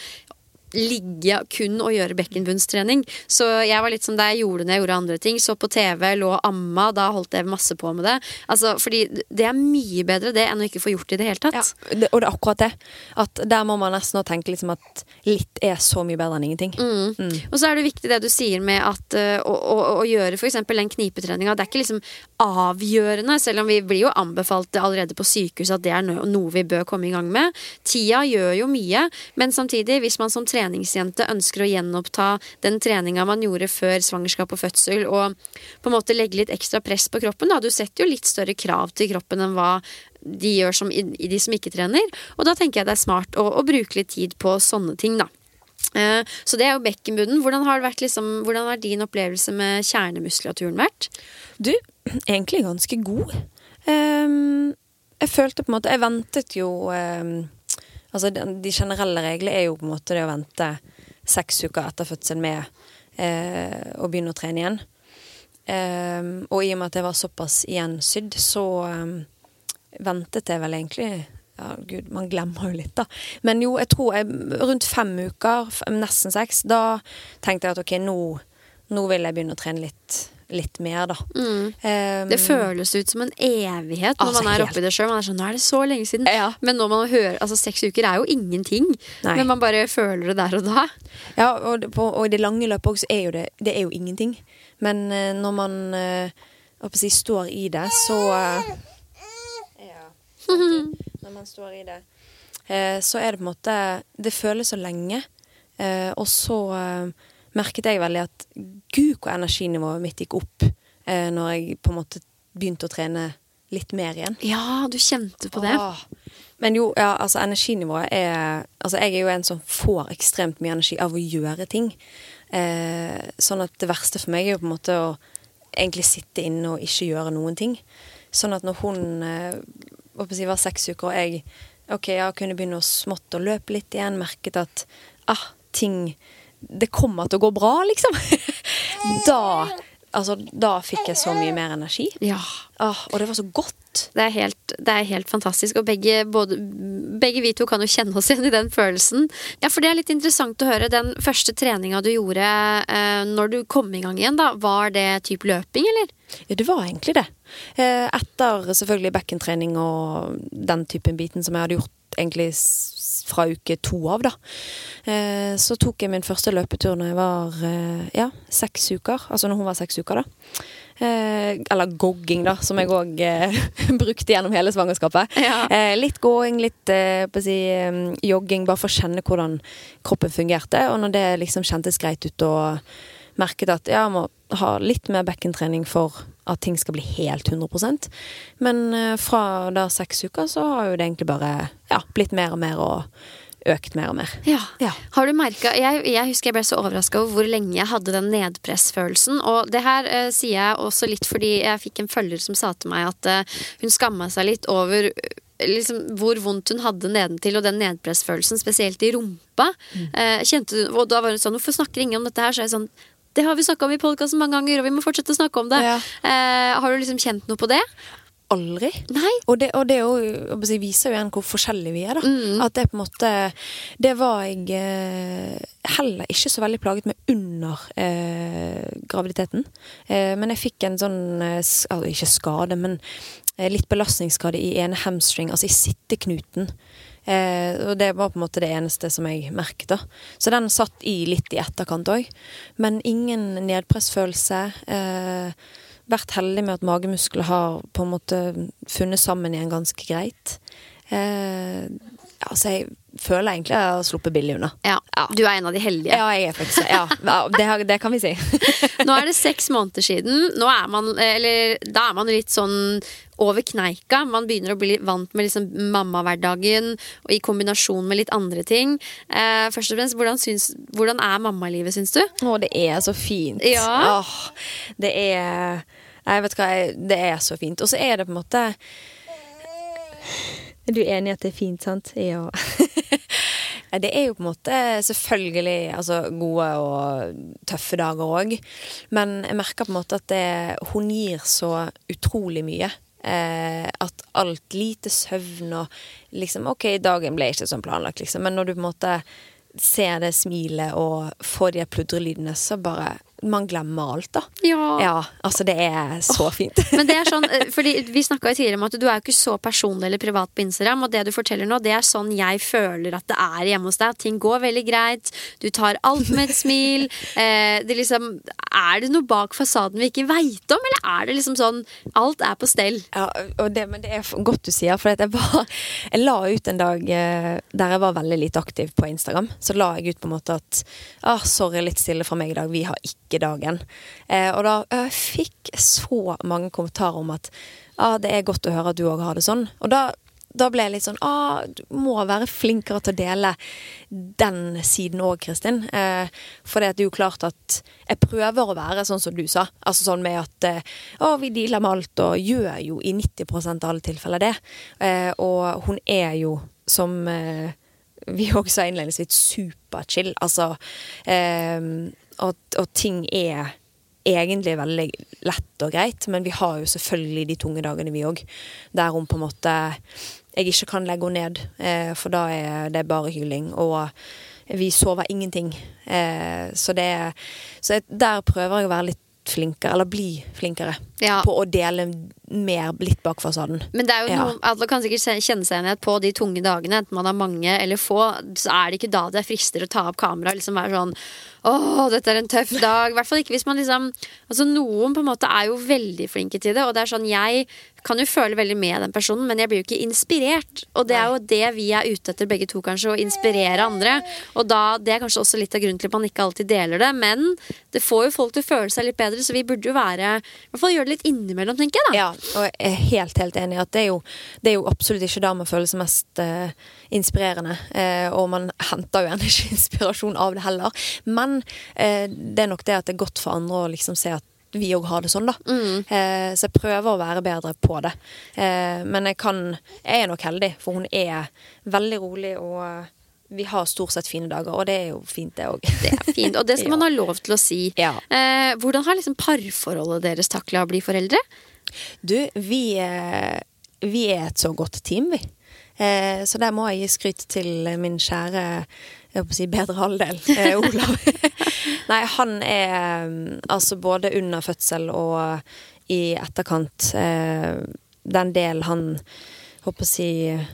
ligge kun og gjøre bekkenbunnstrening. Så jeg var litt som det jeg gjorde når jeg gjorde andre ting. Så på T V, lå og amma, da holdt jeg masse på med det. Altså, fordi det er mye bedre det enn å ikke få gjort det i det hele tatt. Ja, det, og det er akkurat det. At der må man nesten også tenke liksom at litt er så mye bedre enn ingenting. Mm. Mm. Og så er det viktig det du sier med at uh, å, å, å gjøre for eksempel den knipetreninga. Det er ikke liksom avgjørende, selv om vi blir jo anbefalt allerede på sykehus at det er no noe vi bør komme i gang med. Tida gjør jo mye, men samtidig, hvis man som treningsjente ønsker å gjenoppta den treninga man gjorde før svangerskap og fødsel, og på en måte legge litt ekstra press på kroppen, da. Du setter jo litt større krav til kroppen enn hva de gjør som i, i de som ikke trener. Og da tenker jeg det er smart å, å bruke litt tid på sånne ting, da. Uh, så det er jo bekkenbunnen. Hvordan har det vært liksom, hvordan har din opplevelse med kjernemuskulaturen vært? Du, egentlig ganske god. Um, jeg følte på en måte, jeg ventet jo um, altså de, de generelle reglene er jo på en måte det å vente seks uker etter fødsel med uh, å begynne å trene igjen. Um, og i og med at jeg var såpass gjensydd, så um, ventet jeg vel egentlig, ja gud, man glemmer jo litt da. Men jo, jeg tror jeg, rundt fem uker, nesten seks, da tenkte jeg at ok, nå, nå vil jeg begynne å trene litt litt mer da. Mm. Um, Det føles ut som en evighet når altså, man er helt. oppe i det selv. Man er sånn, nå er det så lenge siden. Ja. Men når man hører, altså seks uker er jo ingenting. Nei. Men man bare føler det der og da. Ja, og, det, på, og i det lange løpet også er jo det, det er jo ingenting. Men uh, når man uh, å si, står i det, så uh, ja, når man står i det, uh, så er det på en måte, det føles så lenge. Uh, og så uh, merket jeg veldig at gud, hvor energinivået mitt gikk opp uh, når jeg på en måte begynte å trene litt mer igjen. Ja, du kjente på det. Åh. Men jo, ja, altså energinivået er, altså jeg er jo en som får ekstremt mye energi av å gjøre ting. Eh, sånn at det verste for meg er jo på en måte å egentlig sitte inne og ikke gjøre noen ting. Sånn at når hun eh, var seks uker og jeg, ok, jeg kunne begynne å smått og løpe litt igjen, merket at, ah, ting, det kommer til å gå bra, liksom. da, altså, da fikk jeg så mye mer energi. Ja. Ah, og det var så godt. Det er helt, det er helt fantastisk, og begge, både, begge vi to kan jo kjenne oss igjen i den følelsen. Ja, for det er litt interessant å høre. Den første treninga du gjorde eh, når du kom i gang igjen, da, var det typ løping, eller? Ja, det var egentlig det. Eh, etter selvfølgelig bekkentrening og den typen biten som jeg hadde gjort egentlig fra uke to av, da. Eh, så tok jeg min første løpetur når jeg var, eh, ja, seks uker. Altså når hun var seks uker, da. Eh, eller gogging, da, som jeg også eh, brukte gjennom hele svangerskapet. Ja. Eh, litt gåing, litt eh, på å si, eh, jogging, bare for å kjenne hvordan kroppen fungerte. Og når det liksom kjentes greit ut og merket at ja, jeg må ha litt mer bekkentrening for at ting skal bli helt hundre prosent. Men eh, fra da seks uker så har jo det egentlig bare ja, blitt mer og mer og økt mer og mer. Ja. Ja. Har du merket, jeg, jeg husker jeg ble så overrasket over hvor lenge jeg hadde den nedpressfølelsen, og det her eh, sier jeg også litt fordi jeg fikk en følger som sa til meg at eh, hun skammet seg litt over liksom, hvor vondt hun hadde nedentil, og den nedpressfølelsen, spesielt i rumpa. Mm. Eh, kjente du, og da var hun sånn, hvorfor snakker ingen om dette her? Så jeg sånn, det har vi snakket om i podcasten mange ganger, og vi må fortsette å snakke om det. Ja. Eh, har du liksom kjent noe på det? Aldri. Nei. Og det, og det jo, si, viser jo igjen hvor forskjellige vi er, da. Mm. At det på en måte, det var jeg eh, heller ikke så veldig plaget med under eh, graviditeten. Eh, men jeg fikk en sånn, eh, altså ikke skade, men eh, litt belastningsskade i ene hamstring, altså i sitteknuten. Eh, og det var på en måte det eneste som jeg merket da. Så den satt i litt i etterkant også. Men ingen nedpressfølelse. Eh, vært heldig med at magemuskler har på en måte funnet sammen igjen ganske greit. Eh, altså jeg føler egentlig at jeg har sluppet billig unna. Ja, ja, du er en av de heldige. Ja, jeg er faktisk ja, det, det kan vi si. Nå er det seks måneder siden. Nå er man, eller da er man litt sånn over kneika. Man begynner å bli vant med liksom mamma-hverdagen, og i kombinasjon med litt andre ting. Eh, først og fremst, hvordan, syns, hvordan er mammalivet, syns du? Å, det er så fint. Ja. Åh, det er jeg vet hva, det er så fint. Og så er det på en måte er du enig at det er fint, sant? Ja. Det er jo på en måte selvfølgelig altså, gode og tøffe dager også. Men jeg merker på en måte at det, hun gir så utrolig mye. Eh, at alt lite søvn og liksom, ok, dagen ble ikke sånn planlagt liksom. Men når du på en måte ser det smilet og får de pludrelydene, så bare man glemmer alt da. Ja. Ja, altså det er så oh, fint. Men det er sånn, fordi vi snakket jo tidligere om at du er jo ikke så personlig eller privat på Instagram, og det du forteller nå, det er sånn jeg føler at det er hjemme hos deg. Ting går veldig greit, du tar alt med et smil. Eh, det liksom, er det noe bak fasaden vi ikke vet om, eller er det liksom sånn, alt er på stell? Ja, og det, men det er godt du sier, for jeg, var, jeg la ut en dag eh, der jeg var veldig litt aktiv på Instagram, så la jeg ut på en måte at, ah, sorry, litt stille fra meg i dag, vi har ikke dagen. Eh, og da jeg fikk så mange kommentarer om at ah, det er godt å høre at du også har det sånn. Og da, da ble jeg litt sånn ah, du må være flinkere til å dele den siden også, Kristin. Eh, for det er jo klart at jeg prøver å være sånn som du sa. Altså sånn med at eh, ah, vi dealer med alt og gjør jo i nitti prosent av alle tilfeller det. Eh, og hun er jo som eh, vi også sa innledningsvis superchill. Altså eh, Og, og ting er egentlig veldig lett og greit, men vi har jo selvfølgelig de tunge dagene vi også, der hun på en måte jeg ikke kan legge henne ned, eh, for da er det bare hyling, og vi sover ingenting. Eh, så det så jeg, der prøver jeg å være litt flinkere, eller bli flinkere ja. På å dele mer litt bak fasaden. Men det er jo ja. noe, alle kan sikkert kjenne seg igjen på de tunge dagene, enten man har mange eller få, så er det ikke da det frister å ta opp kamera, liksom være sånn åh, dette er en tøff dag. I hvert fall ikke hvis man liksom altså noen på en måte er jo veldig flinke til det, og det er sånn, jeg kan jo føle veldig med den personen, men jeg blir jo ikke inspirert, og det er jo det vi er ute etter begge to kanskje, å inspirere andre, og da, det er kanskje også litt av grunnen til at man ikke alltid deler det, men det får jo folk til å føle seg litt bedre, så vi burde jo være, i hvert fall gjøre det litt innimellom, tenker jeg da. Ja, og jeg er helt, helt enig at det er jo, det er jo absolutt ikke da man føler seg mest uh, inspirerende, uh, og man henter jo gjerne ikke inspirasjon av det heller, men uh, det er nok det at det er godt for andre å liksom se at vi også har det sånn da. Mm. Eh, så jeg prøver å være bedre på det. Eh, men jeg kan, jeg er nok heldig, for hun er veldig rolig, og vi har stort sett fine dager, og det er jo fint det også. Det er fint, og det skal ja. Man ha lov til å si. Ja. Eh, hvordan har liksom parforholdet deres taklet å bli foreldre? Du, vi, eh, vi er et så godt team, vi. Eh, så der må jeg gi skryt til min kjære, jeg håper å si bedre halvdel, eh, Olav. Nei, han er altså både under fødsel og i etterkant eh, den del han håper å si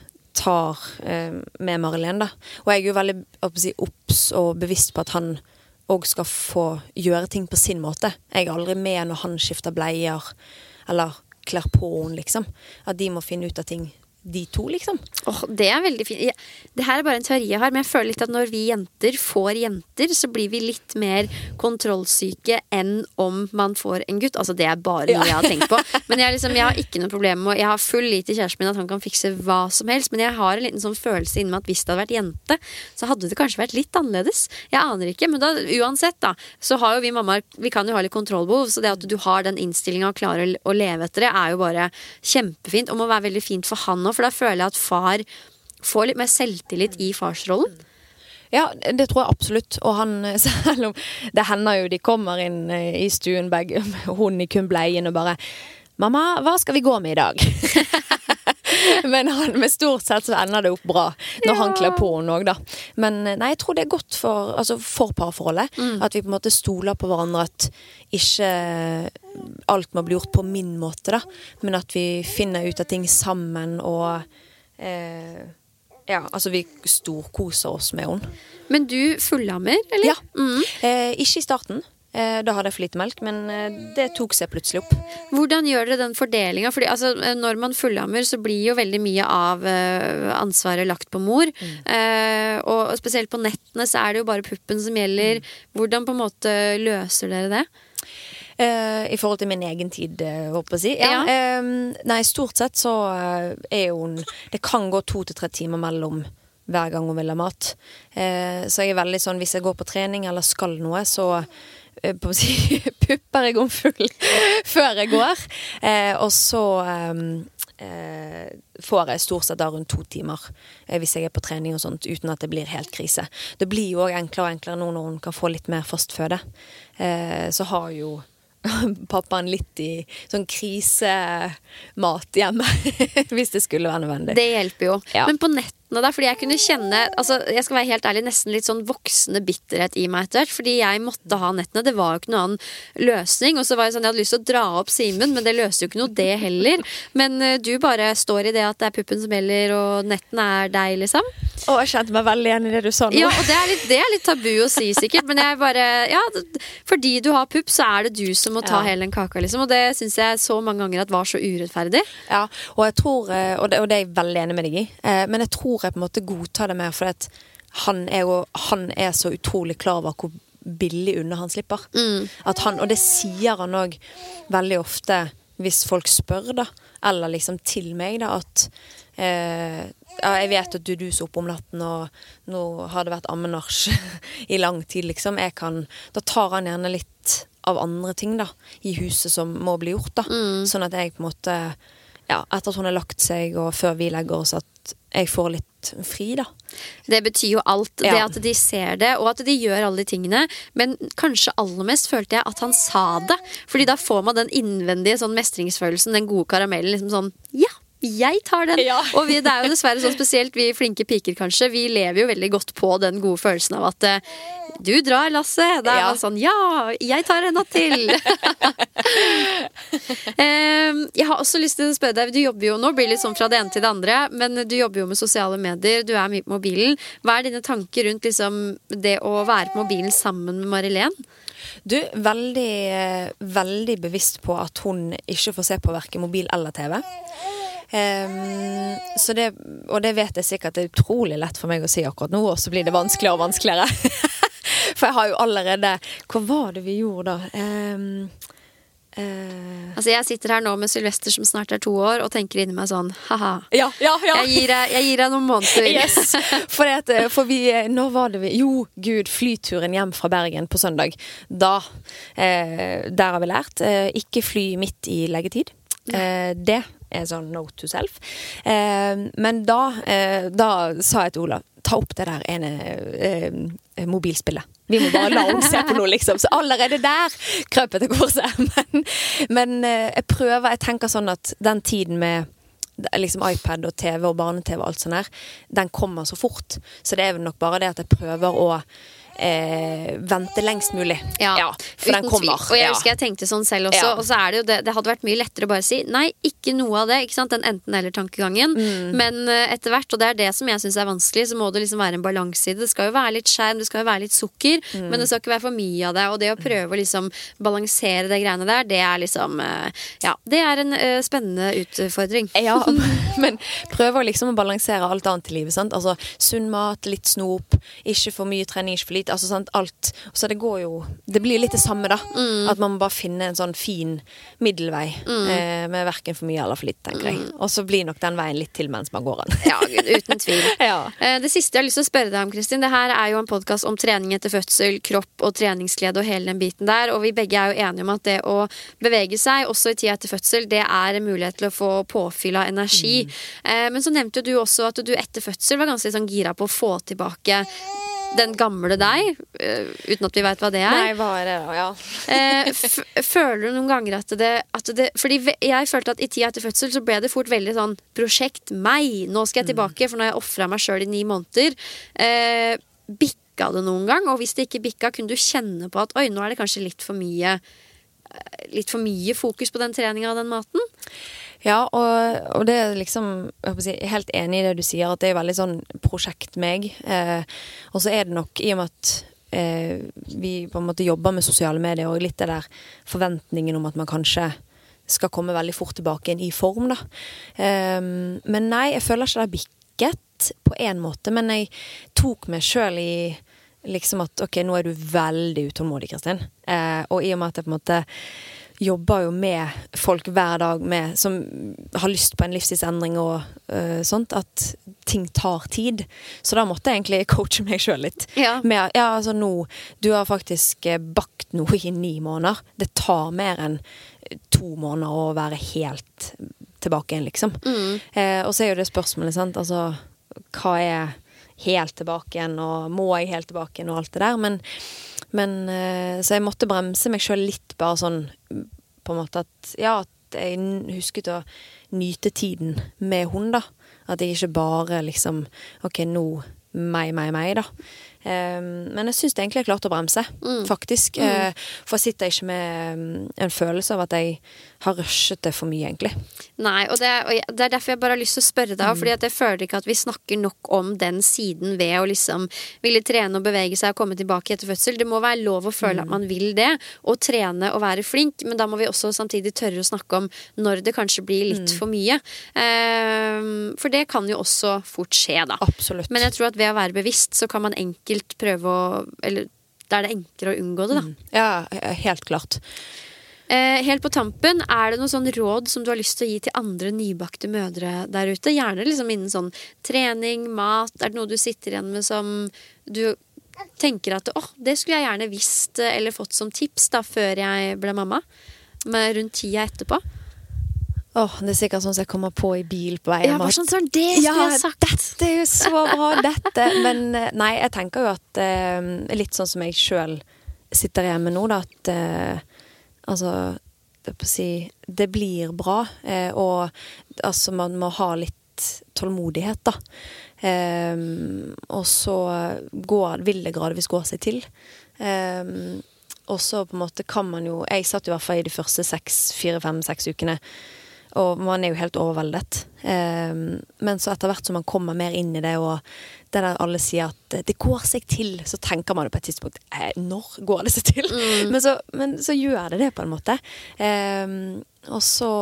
tar eh, med Marilyn da. Og jeg er jo veldig håper å si opps og bevisst på at han også skal få gjøre ting på sin måte. Jeg er aldri med når han skifter bleier eller klær på henne liksom. At de må finne ut av ting de to liksom. Åh, det er veldig fint. Jeg, det her er bare en teori jeg har, men jeg føler litt at når vi jenter får jenter, så blir vi litt mer kontrollsyke enn om man får en gutt. Altså det er bare noe jeg har tenkt på. Men jeg, liksom, jeg har ikke noe problem med, jeg har full lit til kjæresten min at han kan fikse hva som helst, men jeg har en liten sånn følelse inni meg at hvis det hadde vært jente, så hadde det kanskje vært litt annerledes. Jeg aner ikke, men da, uansett da, så har jo vi mammaer, vi kan jo ha litt kontrollbehov, så det at du har den innstillingen og klarer å leve etter det, er jo bare kjempefint, og må være veldig fint for han også, for da føler jeg at far får litt mer selvtillit i farsrollen. Ja, det tror jeg absolutt. Og han, selv om det hender jo de kommer inn i stuen, begge, hun i kun bleien og bare «Mamma, hva skal vi gå med i dag?» Men han, med stort sett så ender det opp bra når ja. Han kler på henne også, da. Men nei, jeg tror det er godt for, altså for parforholdet, mm. at vi på en måte stoler på hverandre, at ikke alt må bli gjort på min måte, da. Men at vi finner ut av ting sammen, og eh, ja, altså vi storkoser oss med henne. Men du fullammer, eller? Ja, mm. eh, ikke i starten. Da hadde jeg for lite melk, men det tok seg plutselig opp. Hvordan gjør dere den fordelingen? Fordi altså, når man fullammer så blir jo veldig mye av uh, ansvaret lagt på mor. Mm. Uh, og spesielt på nettene så er det jo bare puppen som gjelder. Mm. Hvordan på en måte løser dere det? Uh, I forhold til min egen tid, håper jeg å si. Ja. Ja. Uh, nei, stort sett så uh, er hun... Det kan gå to til tre timer mellom hver gang hun vil ha mat. Uh, så jeg er veldig sånn, hvis jeg går på trening eller skal noe, så... på å si, pupper jeg om full før jeg går, eh, og så eh, får jeg stort sett da rundt to timer eh, hvis jeg er på trening og sånt, uten at det blir helt krise. Det blir jo også enklere og enklere nå når hun kan få litt mer fast føde. Eh, så har jo pappaen litt i sånn krisemat hjemme, hvis det skulle være nødvendig. Det hjelper jo. Ja. Men på nett der, fordi jeg kunne kjenne, altså jeg skal være helt ærlig, nesten litt sånn voksende bitterhet i meg etter hvert, fordi jeg måtte ha nettene, det var jo ikke noen annen løsning, og så var jeg sånn, jeg hadde lyst til å dra opp Simen, men det løste jo ikke noe det heller, men uh, du bare står i det at det er puppen som gjelder, og nettene er deg, liksom. Å, jeg kjente meg veldig igjen i det du sa nå. Ja, og det er litt, det er litt tabu å si sikkert, men jeg bare, ja, fordi du har pupp, så er det du som må ta ja. Hele den kaka, liksom, og det synes jeg så mange ganger at var så urettferdig. Ja, og jeg tror, og det, og det er jeg veldig enig med deg i, men jeg tror jeg på en måte godta det mer, for at han er jo han er så utrolig klar over hvor billig unna han slipper. Mm. At han, og det sier han også veldig ofte hvis folk spør da, eller liksom til meg da, at eh, ja, jeg vet at du duser opp om natten, og nå har det vært ammenars i lang tid, liksom. Jeg kan, da tar han gjerne litt av andre ting da, i huset som må bli gjort da. Mm. Sånn at jeg på en måte, ja, etter at hun har lagt seg, og før vi legger oss, at jeg får litt fri da. Det betyr jo alt, ja. Det at de ser det, og at de gjør alle de tingene, men kanskje aller mest følte jeg at han sa det, fordi da får man den innvendige sånn mestringsfølelsen, den gode karamellen, liksom sånn, ja, jeg tar den. Ja. Og vi, det er jo dessverre sånn spesielt, vi flinke piker kanskje, vi lever jo veldig godt på den gode følelsen av at uh, du drar, Lasse. Det er ja. Sånn, ja, jeg tar en natt til. um, jeg har også lyst til å spørre deg, du jobber jo, nå blir det litt sånn fra det ene til det andre, men du jobber jo med sosiale medier, du er mye på mobilen. Hva er dine tanker rundt liksom, det å være på mobilen sammen med Marilén? Du, veldig, veldig bevisst på at hun ikke får se på hverken mobil eller TV. Um, så det, og det vet jeg sikkert det er utrolig lett for meg å si akkurat nå, og så blir det vanskeligere og vanskeligere. For jeg har jo allerede, hva var det vi gjorde da? Um, uh, altså jeg sitter her nå med Sylvester som snart er to år, og tenker inni meg sånn, haha, ja, ja, ja. Jeg, gir deg, jeg gir deg noen måneder. Yes, for, det, for vi, når var det vi, jo gud, flyturen hjem fra Bergen på søndag, da, eh, der har vi lært, eh, ikke fly midt i leggetid. Eh, det er sånn note to self. Eh, men da, eh, da sa jeg til Olav, ta opp det der ene eh, mobilspillet. Vi må bare la henne se på noe, liksom. Så allerede der krøp jeg til korset. Men, men eh, jeg prøver, jeg tenker sånn at den tiden med liksom iPad og TV og barne-TV og alt sånt her, den kommer så fort. Så det er vel nok bare det at jeg prøver å Eh, vente lengst mulig. Ja, ja for den kommer. Og jeg husker jeg tenkte sånn selv også, ja. Og så er det jo det, det hadde vært mye lettere å bare si nei, ikke noe av det, ikke sant, den enten eller tankegangen, mm. men uh, etter hvert, og det er det som jeg synes er vanskelig, så må det liksom være en balanse i det. Det skal jo være litt skjerm, det skal jo være litt sukker, mm. men det skal ikke være for mye av det, og det å prøve å liksom balansere det greiene der, det er liksom uh, ja, det er en uh, spennende utfordring. Ja, men prøve å liksom å balansere alt annet i livet, sant? Altså sunn mat, litt snop, ikke for mye trening, ikke for lite, altså sant, alt. Så det går jo, det blir litt det samme da, mm. at man må bare finne en sånn fin middelvei, mm. eh, med hverken for mye eller for litt, tenker jeg. Mm. Og så blir nok den veien litt til mens man går den. Ja, uten tvil. Ja. Eh, det siste jeg har lyst til å spørre deg om, Kristin, det her er jo en podcast om trening etter fødsel, kropp og treningsglede og hele den biten der, og vi begge er jo enige om at det å bevege seg, også i tida etter fødsel, det er en mulighet til å få påfyll av energi. Mm. Eh, men så nevnte du også at du etter fødsel var ganske sånn gira på å få tilbake den gamle deg, uh, uten at vi vet hva det er. Nei, hva er det da, ja. uh, f- føler du noen ganger at det, at det fordi jeg følte at i tida etter fødsel så ble det fort veldig sånn prosjekt meg, nå skal jeg tilbake, for nå har jeg offret meg selv i ni måneder. Uh, bikka det noen gang, og hvis det ikke bikka, kunne du kjenne på at oi, nå er det kanskje litt for mye litt for mye fokus på den treningen og den maten? Ja, og, og det er liksom, jeg håper å si, helt enig i det du sier, at det er veldig sånn prosjekt meg. Eh, og så er det nok, i og med at eh, vi på en måte jobber med sosiale medier, og litt det der forventningen om at man kanskje skal komme veldig fort tilbake inn i form, da. Eh, men nei, jeg føler ikke det er bikket på en måte, men jeg tok meg selv i liksom at, ok, nå er du veldig utålmodig, Kristin. Eh, og i og med at jeg på en måte jobber jo med folk hver dag med, som har lyst på en livsstilsendring og uh, sånt, at ting tar tid. Så da måtte jeg egentlig coache meg selv litt. Ja. Med, ja, altså nå, du har faktisk bakt noe i ni måneder. Det tar mer enn to måneder å være helt tilbake igjen, liksom. Mm. Eh, og så er jo det spørsmålet, sant? Altså, hva er helt tilbake igjen, og må jeg helt tilbake igjen, og alt det der, men, men så jeg måtte bremse meg selv litt, bare sånn, på en måte at, ja, at jeg husket å nyte tiden med hun da, at jeg ikke bare liksom, ok, nå, meg, meg, meg da. Um, men jeg synes det egentlig er klart å bremse, mm. faktisk. Mm. Uh, for jeg sitter ikke med um, en følelse av at jeg har rushet det for mye, egentlig. Nei, og det, og jeg, det er derfor jeg bare har lyst til å spørre deg, mm. fordi at jeg føler ikke at vi snakker nok om den siden ved å liksom ville trene og bevege seg og komme tilbake etter fødsel. Det må være lov å føle mm. at man vil det, og trene og være flink, men da må vi også samtidig tørre å snakke om når det kanskje blir litt mm. for mye. Um, for det kan jo også fort skje, da. Absolutt. Men jeg tror at ved å være bevisst, så kan man enkelt prøve å, eller da er det enklere å unngå det, da. Mm. Ja, helt klart. Eh, helt på tampen, er det noen sånn råd som du har lyst til å gi til andre nybakte mødre der ute? Gjerne liksom innen sånn trening, mat, er det noe du sitter igjen med som du tenker at, åh, det skulle jeg gjerne visst eller fått som tips da, før jeg ble mamma, med rundt tida etterpå? Åh, oh, det er sikkert sånn som jeg kommer på i bil på vei. Ja, hva sånn sånn, det skulle ja, jeg sagt. Dette er jo så bra, dette. Men nei, jeg tenker jo at eh, litt sånn som jeg selv sitter hjemme nå, da, at eh, altså, det, på å si, det blir bra, eh, og altså, man må ha litt tålmodighet, da. Eh, og så går, vil det gradvis gå seg til. Eh, og så på en måte kan man jo, jeg satt i hvert fall i de første seks, fire, fem, seks ukene, og man er jo helt overveldet. Eh, men så etter hvert som man kommer mer inn i det, og det der alle sier at det går seg til, så tenker man jo på et tidspunkt, eh, når går det seg til? Mm. Men, så, men så gjør det det på en måte. Eh, og så,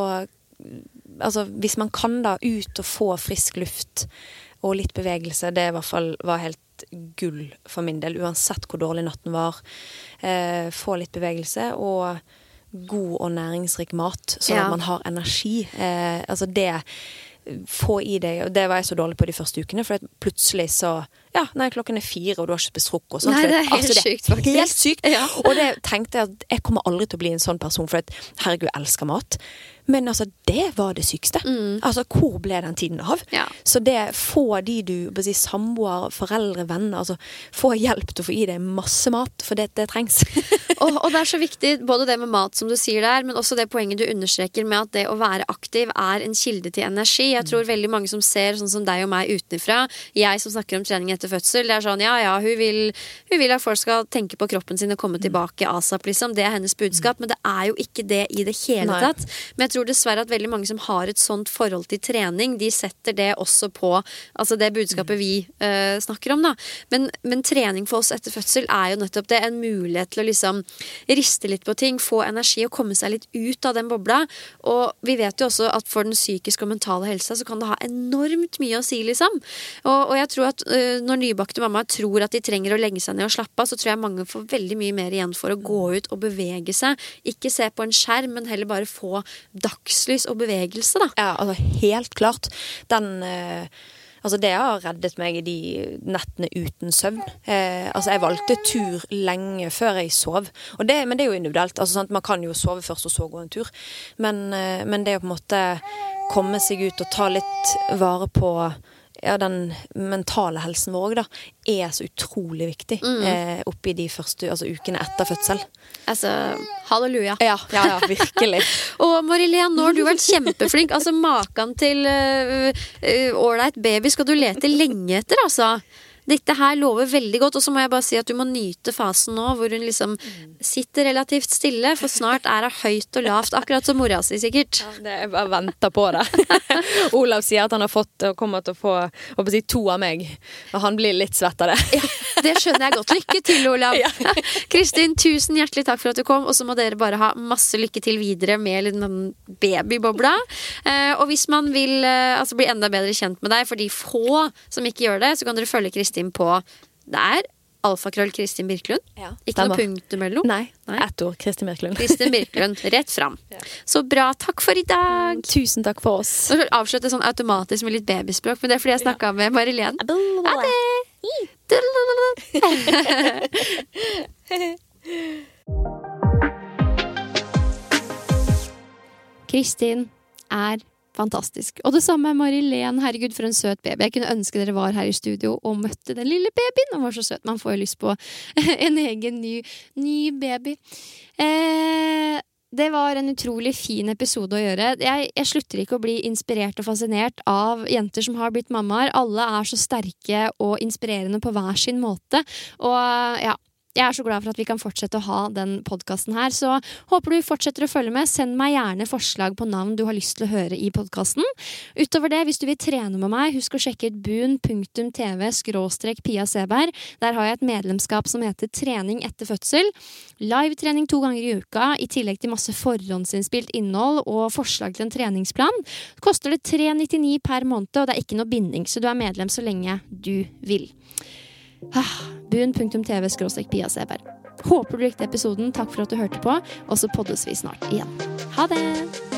altså hvis man kan da ut og få frisk luft og litt bevegelse, det i hvert fall var helt gull for min del, uansett hvor dårlig natten var. Eh, få litt bevegelse, og god og næringsrik mat, så ja. At man har energi. Eh, altså det, få i deg, og det var jeg så dårlig på de første ukene, for plutselig så, ja, nei, klokken er fire, og du har ikke spist frokost. Nei, det er helt altså, det er sykt, faktisk. Helt sykt. Ja. Og det tenkte jeg at jeg kommer aldri til å bli en sånn person, for at herregud, jeg elsker mat. Men altså, det var det sykeste. Mm. Altså, hvor ble den tiden av? Ja. Så det, få de du, si, samboer, foreldre, venner, altså, få hjelp til å få i deg masse mat, for det, det trengs. og, og det er så viktig, både det med mat som du sier der, men også det poenget du understreker med at det å være aktiv er en kilde til energi. Jeg tror veldig mange som ser sånn som deg og meg utenfra, jeg som snakker om trening etter fødsel, det er sånn, ja, ja, hun vil, hun vil at folk skal tenke på kroppen sin og komme tilbake asap, liksom. Det er hennes budskap, men det er jo ikke det i det hele Nei. Tatt. Men jeg tror dessverre at veldig mange som har et sånt forhold til trening, de setter det også på, altså det budskapet vi uh, snakker om da. Men, men trening for oss etter fødsel er jo nettopp det, en mulighet til å liksom riste litt på ting, få energi og komme seg litt ut av den bobla. Og vi vet jo også at for den psykiske og mentale helsa så kan det ha enormt mye å si, liksom. Og, og jeg tror at uh, når nybakte mamma tror at de trenger å legge seg ned og slappe av, så tror jeg mange får veldig mye mer igjen for å gå ut og bevege seg. Ikke se på en skjerm, men heller bare få dagslys og bevegelse, da. Ja, altså helt klart. Den, eh, altså det har reddet meg i de nettene uten søvn. Eh, altså jeg valgte tur lenge før jeg sov. Og det, men det er jo individuelt. Altså sant, man kan jo sove først og så gå en tur. Men, eh, men det er jo på en måte komme seg ut og ta litt vare på ja, den mentale helsen vår da, er så utrolig viktig mm. eh, oppi de første altså, ukene etter fødsel. Altså, halleluja. Ja, ja, ja virkelig. Og Marie-Lene, nå har du vært kjempeflink. Altså, maken til ålreit uh, uh, baby skal du lete lenge etter, altså. Dette her lover veldig godt, og så må jeg bare si at du må nyte fasen nå, hvor hun liksom sitter relativt stille, for snart er det høyt og lavt, akkurat som mora si sikkert. Ja, det er bare venter på det. Olav sier at han har fått, og kommer til å få, å si, to av meg, og han blir litt svett av det. Ja, det skjønner jeg godt. Lykke til, Olav. Ja. Kristin, tusen hjertelig takk for at du kom, og så må dere bare ha masse lykke til videre med den babybobla. Eh, og hvis man vil eh, altså bli enda bedre kjent med deg, for de få som ikke gjør det, så kan dere følge Kristin på, det er alfakrøll Kristin Birkelund. Ja, ikke noe punktum mellom. Nei, Nei. Ett ord, Kristin Birkelund. Kristin Birkelund, rett fram. Ja. Så bra, takk for i dag. Mm, tusen takk for oss. Nå skal vi avslutte sånn automatisk med litt babyspråk, men det er fordi jeg snakket ja. med Marie-Lene. Ha det! Kristin er fantastisk. Og det samme er Marie-Lene. Herregud, for en søt baby. Jeg kunne ønske dere var her i studio og møtte den lille babyen. Den var så søt. Man får jo lyst på en egen ny, ny baby. Eh, det var en utrolig fin episode å gjøre. Jeg, jeg slutter ikke å bli inspirert og fascinert av jenter som har blitt mammaer. Alle er så sterke og inspirerende på hver sin måte. Og ja, jeg er så glad for at vi kan fortsette å ha den podcasten her, så håper du fortsetter å følge med. Send meg gjerne forslag på navn du har lyst til å høre i podcasten. Utover det, hvis du vil trene med meg, husk å sjekke ut boon punktum tv skråstrek Pia Seberg. Der har jeg et medlemskap som heter Trening etter fødsel. Live-trening to ganger i uka, i tillegg til masse forhåndsinnspilt innhold og forslag til en treningsplan. Koster det tre nittini per måned, og det er ikke noe binding, så du er medlem så lenge du vil. Ah, boon punktum tv skråstrek Pia Seberg. Håper du likte episoden. Takk for at du hørte på, og så poddes vi snart igjen. Ha det!